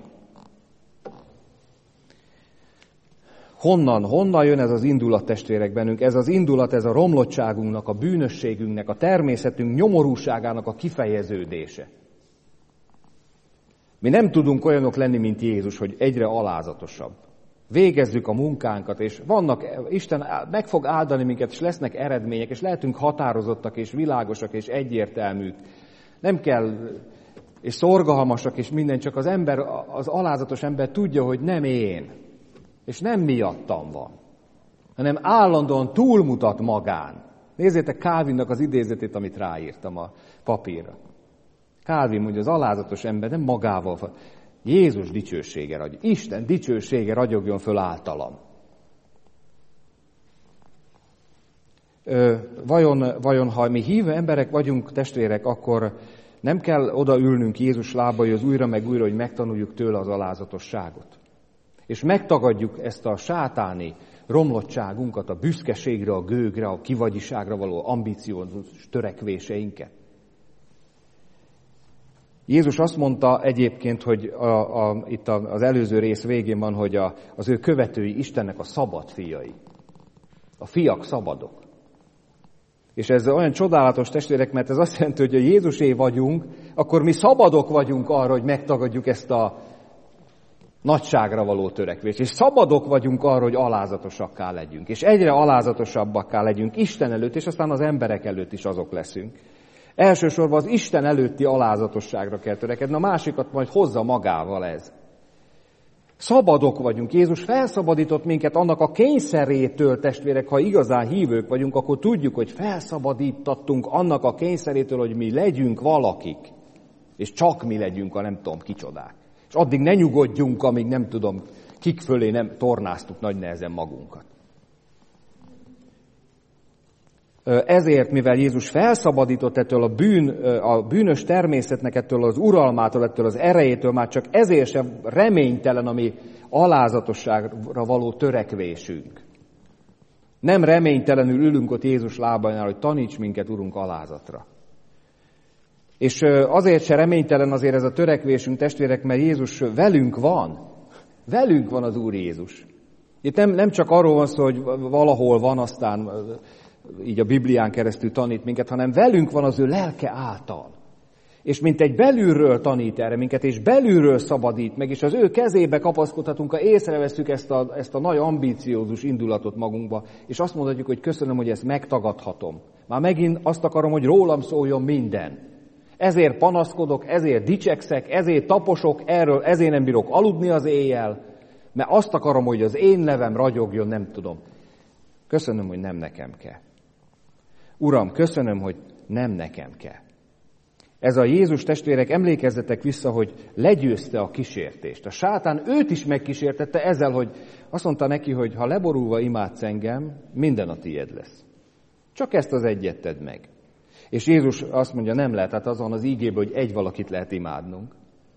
Honnan, honnan jön ez az indulat, testvérek, bennünk? Ez az indulat, ez a romlottságunknak, a bűnösségünknek, a természetünk nyomorúságának a kifejeződése. Mi nem tudunk olyanok lenni, mint Jézus, hogy egyre alázatosabb. Végezzük a munkánkat, és vannak, Isten meg fog áldani minket, és lesznek eredmények, és lehetünk határozottak, és világosak, és egyértelműk. Nem kell, és szorgalmasak, és minden, csak az ember, az alázatos ember tudja, hogy nem én, és nem miattam van, hanem állandóan túlmutat magán. Nézzétek Calvinnak az idézetét, amit ráírtam a papírra. Calvin mondja, az alázatos ember nem magával van. Jézus dicsősége ragyog. Isten dicsősége ragyogjon föl általam. Ö, vajon, vajon, ha mi hívő emberek vagyunk, testvérek, akkor nem kell odaülnünk Jézus lábaihoz újra meg újra, hogy megtanuljuk tőle az alázatosságot. És megtagadjuk ezt a sátáni romlottságunkat, a büszkeségre, a gőgre, a kivagyiságra való ambíciózus törekvéseinket. Jézus azt mondta egyébként, hogy a, a, itt az előző rész végén van, hogy a, az ő követői Istennek a szabad fiai. A fiak szabadok. És ez olyan csodálatos, testvérek, mert ez azt jelenti, hogy ha Jézusé vagyunk, akkor mi szabadok vagyunk arra, hogy megtagadjuk ezt a nagyságra való törekvést. És szabadok vagyunk arra, hogy alázatosakká legyünk. És egyre alázatosabbakká legyünk Isten előtt, és aztán az emberek előtt is azok leszünk. Elsősorban az Isten előtti alázatosságra kell törekedni, a másikat majd hozza magával ez. Szabadok vagyunk. Jézus felszabadított minket annak a kényszerétől, testvérek, ha igazán hívők vagyunk, akkor tudjuk, hogy felszabadítattunk annak a kényszerétől, hogy mi legyünk valakik. És csak mi legyünk a nem tudom kicsodák. És addig ne nyugodjunk, amíg nem tudom, kik fölé nem tornáztuk nagy nehezen magunkat. Ezért, mivel Jézus felszabadított ettől a, bűn, a bűnös természetnek, ettől az uralmától, ettől az erejétől, már csak ezért sem reménytelen a mi alázatosságra való törekvésünk. Nem reménytelenül ülünk ott Jézus lábainál, hogy taníts minket, Urunk, alázatra. És azért se reménytelen azért ez a törekvésünk, testvérek, mert Jézus velünk van. Velünk van az Úr Jézus. Itt nem, nem csak arról van szó, hogy valahol van, aztán így a Biblián keresztül tanít minket, hanem velünk van az ő lelke által. És mint egy belülről tanít erre minket, és belülről szabadít meg, és az ő kezébe kapaszkodhatunk, ha észreveszünk ezt a, ezt a nagy ambíciózus indulatot magunkba, és azt mondhatjuk, hogy köszönöm, hogy ezt megtagadhatom. Már megint azt akarom, hogy rólam szóljon minden. Ezért panaszkodok, ezért dicsekszek, ezért taposok, erről ezért nem bírok aludni az éjjel, mert azt akarom, hogy az én nevem ragyogjon, nem tudom. Köszönöm, hogy nem nekem kell. Uram, köszönöm, hogy nem nekem kell. Ez a Jézus testvérek, emlékezzetek vissza, hogy legyőzte a kísértést. A sátán őt is megkísértette ezzel, hogy azt mondta neki, hogy ha leborulva imádsz engem, minden a tiéd lesz. Csak ezt az egyet tedd meg. És Jézus azt mondja, nem lehet, hát azon az ígében, hogy egy valakit lehet imádnunk.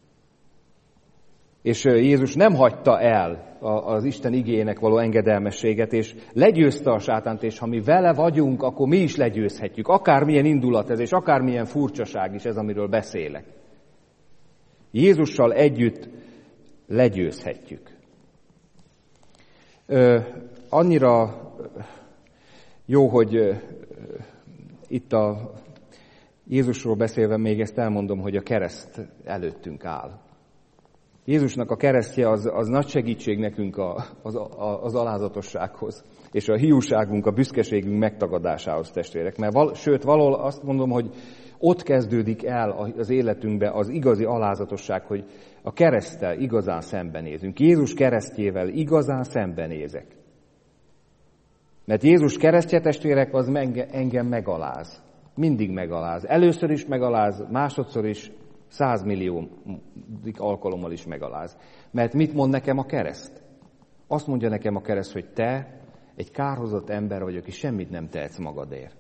És Jézus nem hagyta el az Isten igéjének való engedelmességet, és legyőzte a sátánt, és ha mi vele vagyunk, akkor mi is legyőzhetjük. Akármilyen indulat ez, és akármilyen furcsaság is ez, amiről beszélek. Jézussal együtt legyőzhetjük. Ö, annyira jó, hogy itt a Jézusról beszélve még ezt elmondom, hogy a kereszt előttünk áll. Jézusnak a keresztje az, az nagy segítség nekünk a, az, a, az alázatossághoz, és a hiúságunk, a büszkeségünk megtagadásához, testvérek. Mert val, sőt, valahol azt mondom, hogy ott kezdődik el az életünkbe az igazi alázatosság, hogy a kereszttel igazán szembenézünk. Jézus keresztjével igazán szembenézek. Mert Jézus keresztje, testvérek, az engem megaláz. Mindig megaláz. Először is megaláz, másodszor is, százmilliódik alkalommal is megaláz. Mert mit mond nekem a kereszt? Azt mondja nekem a kereszt, hogy te egy kárhozott ember vagy, aki semmit nem tehetsz magadért.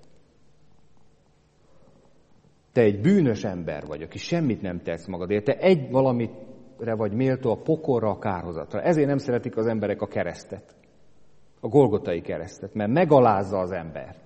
Te egy bűnös ember vagy, aki semmit nem tehetsz magadért. Te egy valamire vagy méltó, a pokorra, a kárhozatra. Ezért nem szeretik az emberek a keresztet. A golgotai keresztet, mert megalázza az embert.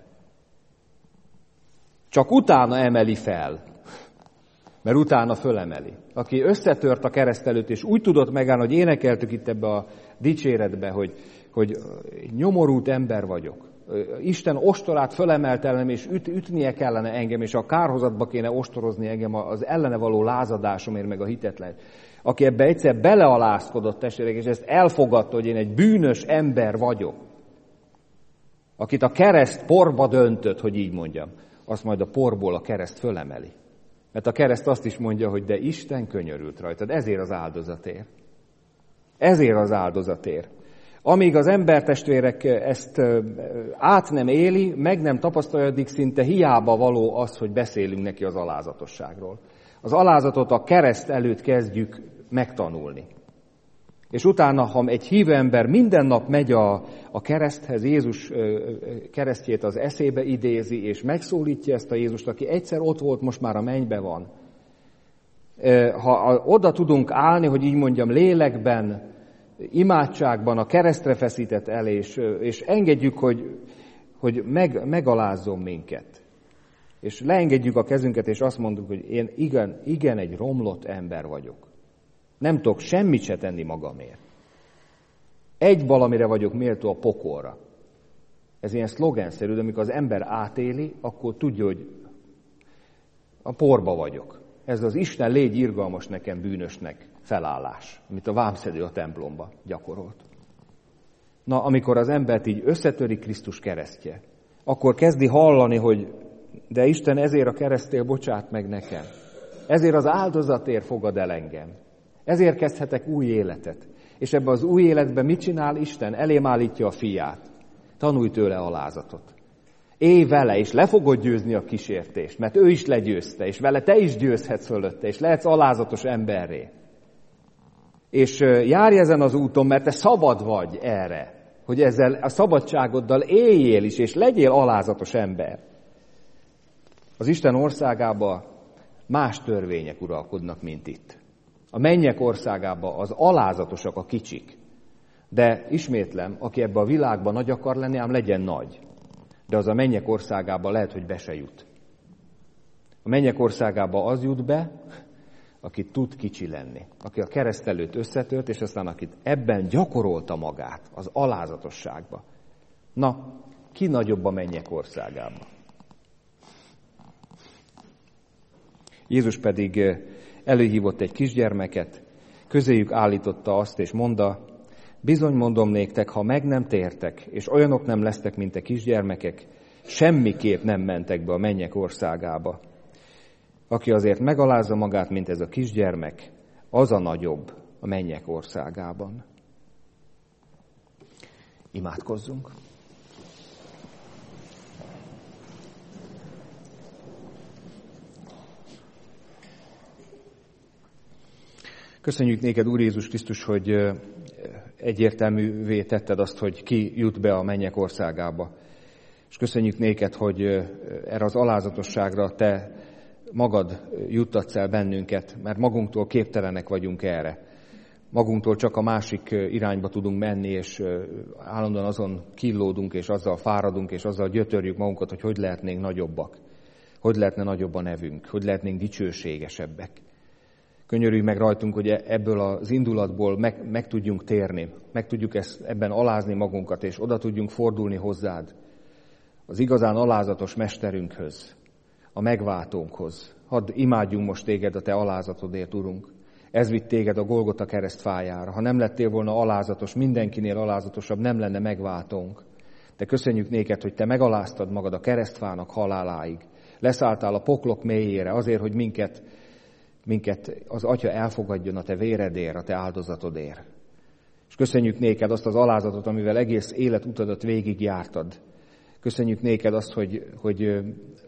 Csak utána emeli fel. Mert utána fölemeli. Aki összetört a kereszt előtt, és úgy tudott megállni, hogy énekeltük itt ebbe a dicséretbe, hogy, hogy nyomorult ember vagyok. Isten ostorát fölemelt ellenem, és üt, ütnie kellene engem, és a kárhozatba kéne ostorozni engem az ellene való lázadásomért, meg a hitetlen. Aki ebbe egyszer belealázkodott, testvérek, és ezt elfogadta, hogy én egy bűnös ember vagyok, akit a kereszt porba döntött, hogy így mondjam, azt majd a porból a kereszt fölemeli. Mert a kereszt azt is mondja, hogy de Isten könyörült rajtad, ezért az áldozatért. Ezért az áldozatért. Amíg az embertestvérek ezt át nem éli, meg nem tapasztalja, addig szinte hiába való az, hogy beszélünk neki az alázatosságról. Az alázatot a kereszt előtt kezdjük megtanulni. És utána, ha egy hívő ember minden nap megy a, a kereszthez, Jézus keresztjét az eszébe idézi, és megszólítja ezt a Jézust, aki egyszer ott volt, most már a mennybe van. Ha oda tudunk állni, hogy így mondjam, lélekben, imádságban a keresztre feszített el, és, és engedjük, hogy, hogy meg, megalázzon minket. És leengedjük a kezünket, és azt mondjuk, hogy én igen, igen egy romlott ember vagyok. Nem tudok semmit se tenni magamért. Egy valamire vagyok méltó, a pokolra. Ez ilyen szlogenszerű, de amikor az ember átéli, akkor tudja, hogy a porba vagyok. Ez az Isten légy irgalmas nekem bűnösnek felállás, amit a vámszedő a templomba gyakorolt. Na, amikor az embert így összetöri Krisztus keresztje, akkor kezdi hallani, hogy de Isten ezért a keresztél bocsát meg nekem. Ezért az áldozatért fogad el engem. Ezért kezdhetek új életet. És ebben az új életben mit csinál Isten? Elém állítja a fiát. Tanulj tőle alázatot. Élj vele, és le fogod győzni a kísértést, mert ő is legyőzte, és vele te is győzhetsz fölötte, és lehetsz alázatos emberré. És járj ezen az úton, mert te szabad vagy erre, hogy ezzel a szabadságoddal éljél is, és legyél alázatos ember. Az Isten országában más törvények uralkodnak, mint itt. A mennyek országában az alázatosak a kicsik. De ismétlem, aki ebbe a világban nagy akar lenni, ám legyen nagy. De az a mennyek országában lehet, hogy be se jut. A mennyek országában az jut be, aki tud kicsi lenni. Aki a kereszt előtt összetört, és aztán akit ebben gyakorolta magát, az alázatosságba. Na, ki nagyobb a mennyek országában? Jézus pedig előhívott egy kisgyermeket, közéjük állította azt, és mondta, bizony mondom néktek, ha meg nem tértek, és olyanok nem lesztek, mint a kisgyermekek, semmiképp nem mentek be a mennyek országába. Aki azért megalázza magát, mint ez a kisgyermek, az a nagyobb a mennyek országában. Imádkozzunk! Köszönjük néked, Úr Jézus Krisztus, hogy egyértelművé tetted azt, hogy ki jut be a mennyek országába. És köszönjük néked, hogy erre az alázatosságra te magad juttatsz el bennünket, mert magunktól képtelenek vagyunk erre. Magunktól csak a másik irányba tudunk menni, és állandóan azon killódunk, és azzal fáradunk, és azzal gyötörjük magunkat, hogy hogy lehetnénk nagyobbak. Hogy lehetne nagyobb a nevünk, hogy lehetnénk dicsőségesebbek. Könyörülj meg rajtunk, hogy ebből az indulatból meg, meg tudjunk térni, meg tudjuk ezt, ebben alázni magunkat, és oda tudjunk fordulni hozzád, az igazán alázatos mesterünkhöz, a megváltónkhoz. Hadd imádjunk most téged a te alázatodért, Urunk. Ez vitt téged a Golgota keresztfájára. Ha nem lettél volna alázatos, mindenkinél alázatosabb, nem lenne megváltónk. De köszönjük néked, hogy te megaláztad magad a keresztfának haláláig. Leszálltál a poklok mélyére azért, hogy minket, minket az Atya elfogadjon a te véredért, a te áldozatodért. És köszönjük néked azt az alázatot, amivel egész életutadat végigjártad. Köszönjük néked azt, hogy, hogy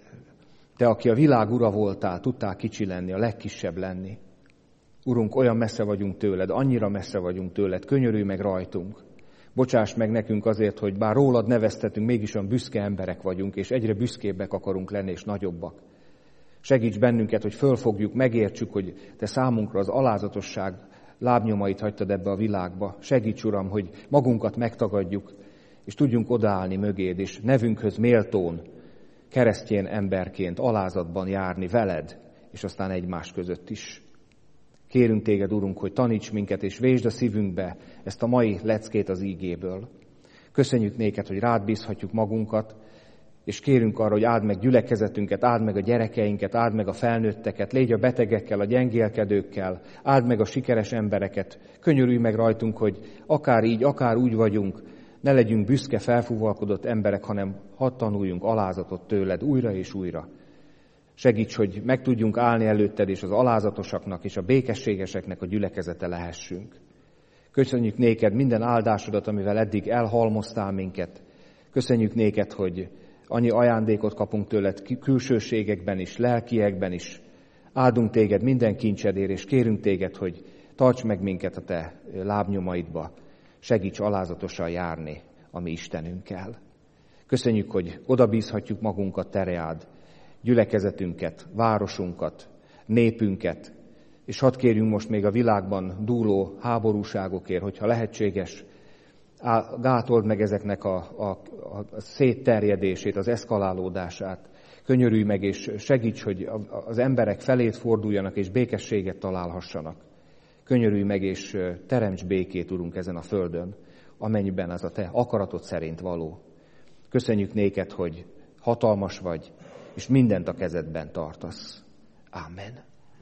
te, aki a világ ura voltál, tudtál kicsi lenni, a legkisebb lenni. Urunk, olyan messze vagyunk tőled, annyira messze vagyunk tőled, könyörülj meg rajtunk. Bocsáss meg nekünk azért, hogy bár rólad neveztetünk, mégis olyan büszke emberek vagyunk, és egyre büszkébbek akarunk lenni, és nagyobbak. Segíts bennünket, hogy fölfogjuk, megértsük, hogy te számunkra az alázatosság lábnyomait hagytad ebbe a világba. Segíts, Uram, hogy magunkat megtagadjuk, és tudjunk odaállni mögéd, és nevünkhöz méltón, keresztjén emberként alázatban járni veled, és aztán egymás között is. Kérünk téged, Urunk, hogy taníts minket, és vésd a szívünkbe ezt a mai leckét az ígéből. Köszönjük néked, hogy rád bízhatjuk magunkat, és kérünk arra, hogy áld meg gyülekezetünket, áld meg a gyerekeinket, áld meg a felnőtteket, légy a betegekkel, a gyengélkedőkkel, áld meg a sikeres embereket. Könyörülj meg rajtunk, hogy akár így, akár úgy vagyunk, ne legyünk büszke, felfúvalkodott emberek, hanem hadd tanuljunk alázatot tőled újra és újra. Segíts, hogy meg tudjunk állni előtted, és az alázatosaknak és a békességeseknek a gyülekezete lehessünk. Köszönjük néked minden áldásodat, amivel eddig elhalmoztál minket. Köszönjük néked, hogy annyi ajándékot kapunk tőled külsőségekben is, lelkiekben is. Áldunk téged minden kincsedért, és kérünk téged, hogy tarts meg minket a te lábnyomaidba. Segíts alázatosan járni a mi Istenünkkel. Köszönjük, hogy odabízhatjuk magunkat te reád, gyülekezetünket, városunkat, népünket, és hadd kérjünk most még a világban dúló háborúságokért, hogyha lehetséges, gátold meg ezeknek a, a, a szétterjedését, az eszkalálódását. Könyörülj meg, és segíts, hogy az emberek felét forduljanak, és békességet találhassanak. Könyörülj meg, és teremts békét, Urunk, ezen a földön, amennyiben az a te akaratod szerint való. Köszönjük néked, hogy hatalmas vagy, és mindent a kezedben tartasz. Ámen.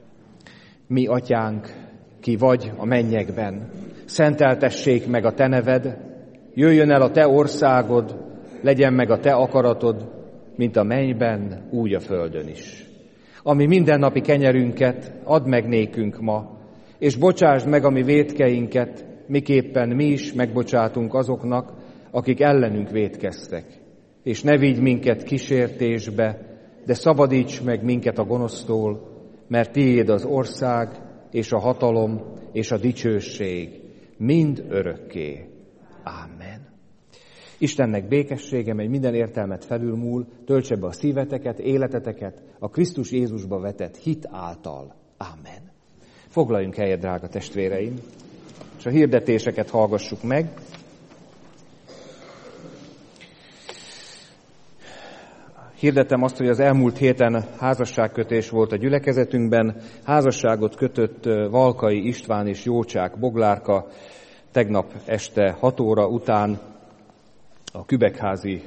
Mi, Atyánk, ki vagy a mennyekben, szenteltessék meg a te neved, jöjjön el a te országod, legyen meg a te akaratod, mint a mennyben, úgy a földön is. Ami mindennapi kenyerünket add meg nékünk ma, és bocsásd meg a mi vétkeinket, miképpen mi is megbocsátunk azoknak, akik ellenünk vétkeztek. És ne vigy minket kísértésbe, de szabadíts meg minket a gonosztól, mert tiéd az ország, és a hatalom, és a dicsőség, mind örökké. Ámen. Istennek békessége, mely minden értelmet felülmúl, töltse be a szíveteket, életeteket a Krisztus Jézusba vetett hit által. Ámen. Foglaljunk helyet, drága testvéreim, és a hirdetéseket hallgassuk meg. Hirdetem azt, hogy az elmúlt héten házasságkötés volt a gyülekezetünkben. Házasságot kötött Valkai István és Jócsák Boglárka tegnap este hat óra után a Kübekházi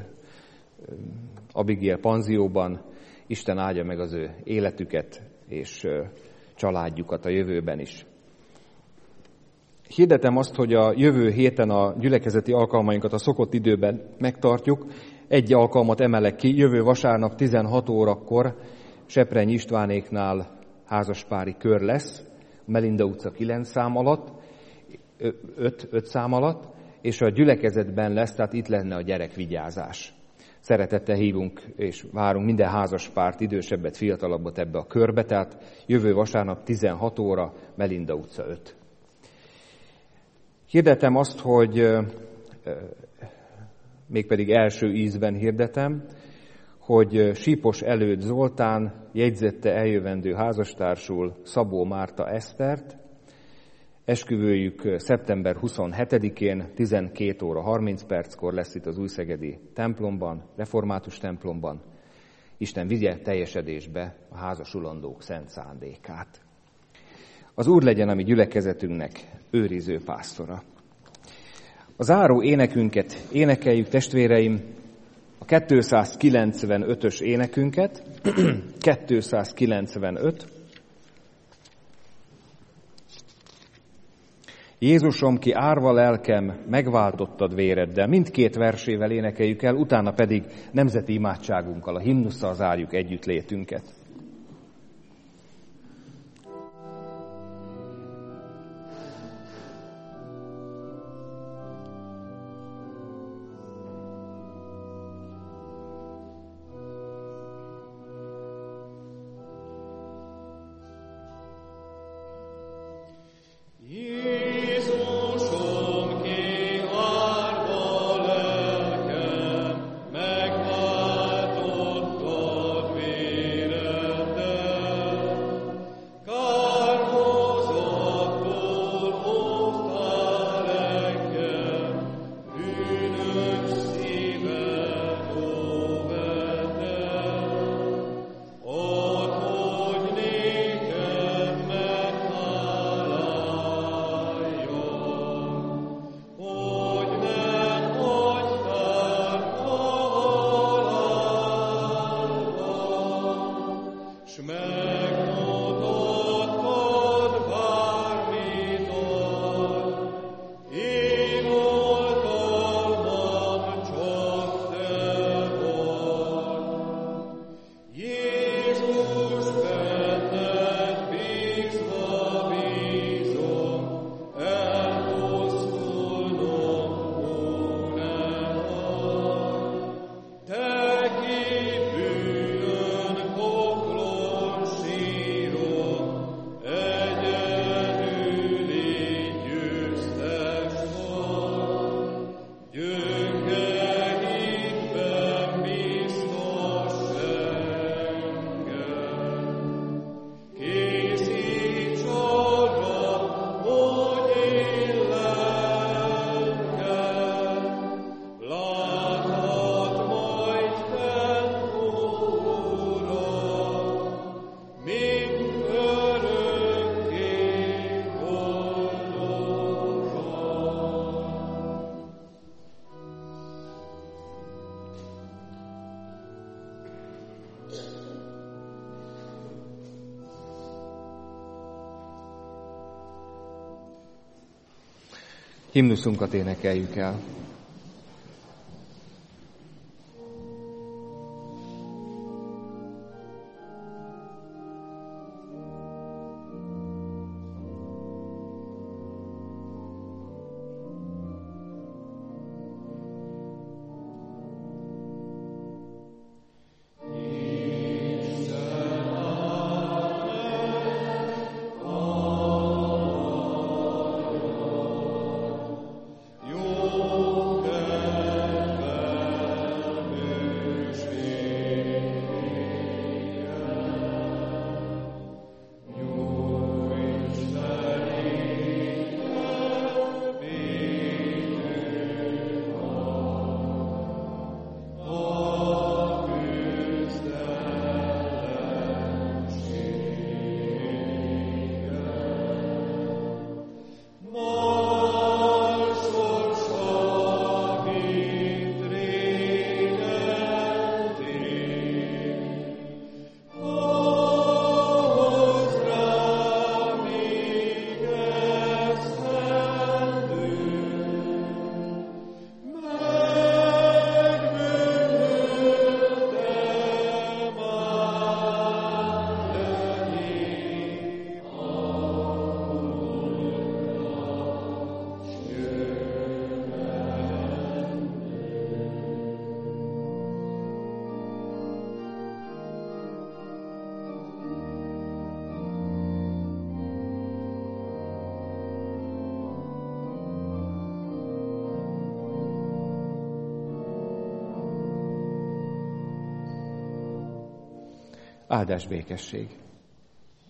Abigail panzióban. Isten áldja meg az ő életüket és családjukat a jövőben is. Hirdetem azt, hogy a jövő héten a gyülekezeti alkalmainkat a szokott időben megtartjuk. Egy alkalmat emelek ki, jövő vasárnap tizenhat órakor Seprenyi Istvánéknál házaspári kör lesz, Melinda utca kilenc szám alatt, öt, öt szám alatt, és a gyülekezetben lesz, tehát itt lenne a gyerekvigyázás. Szeretettel hívunk és várunk minden házaspárt, idősebbet, fiatalabbat ebbe a körbe, tehát jövő vasárnap tizenhat óra, Melinda utca öt. Hirdetem azt, hogy mégpedig első ízben hirdetem, hogy Sípos Előd Zoltán jegyzette eljövendő házastársul Szabó Márta Esztert. Esküvőjük szeptember huszonhetedikén tizenkét óra harminc perckor lesz itt az újszegedi templomban, református templomban. Isten vigye teljesedésbe a házasulandók szent szándékát. Az Úr legyen a mi gyülekezetünknek őriző pásztora. A záró énekünket énekeljük, testvéreim, a kétszázkilencvenötös énekünket, kétszázkilencvenöt. Jézusom, ki árva lelkem, megváltottad véreddel. Mindkét versével énekeljük el, utána pedig nemzeti imádságunkkal, a himnusszal zárjuk együttlétünket. Himnuszunkat énekeljük el. Oh Áldás békesség!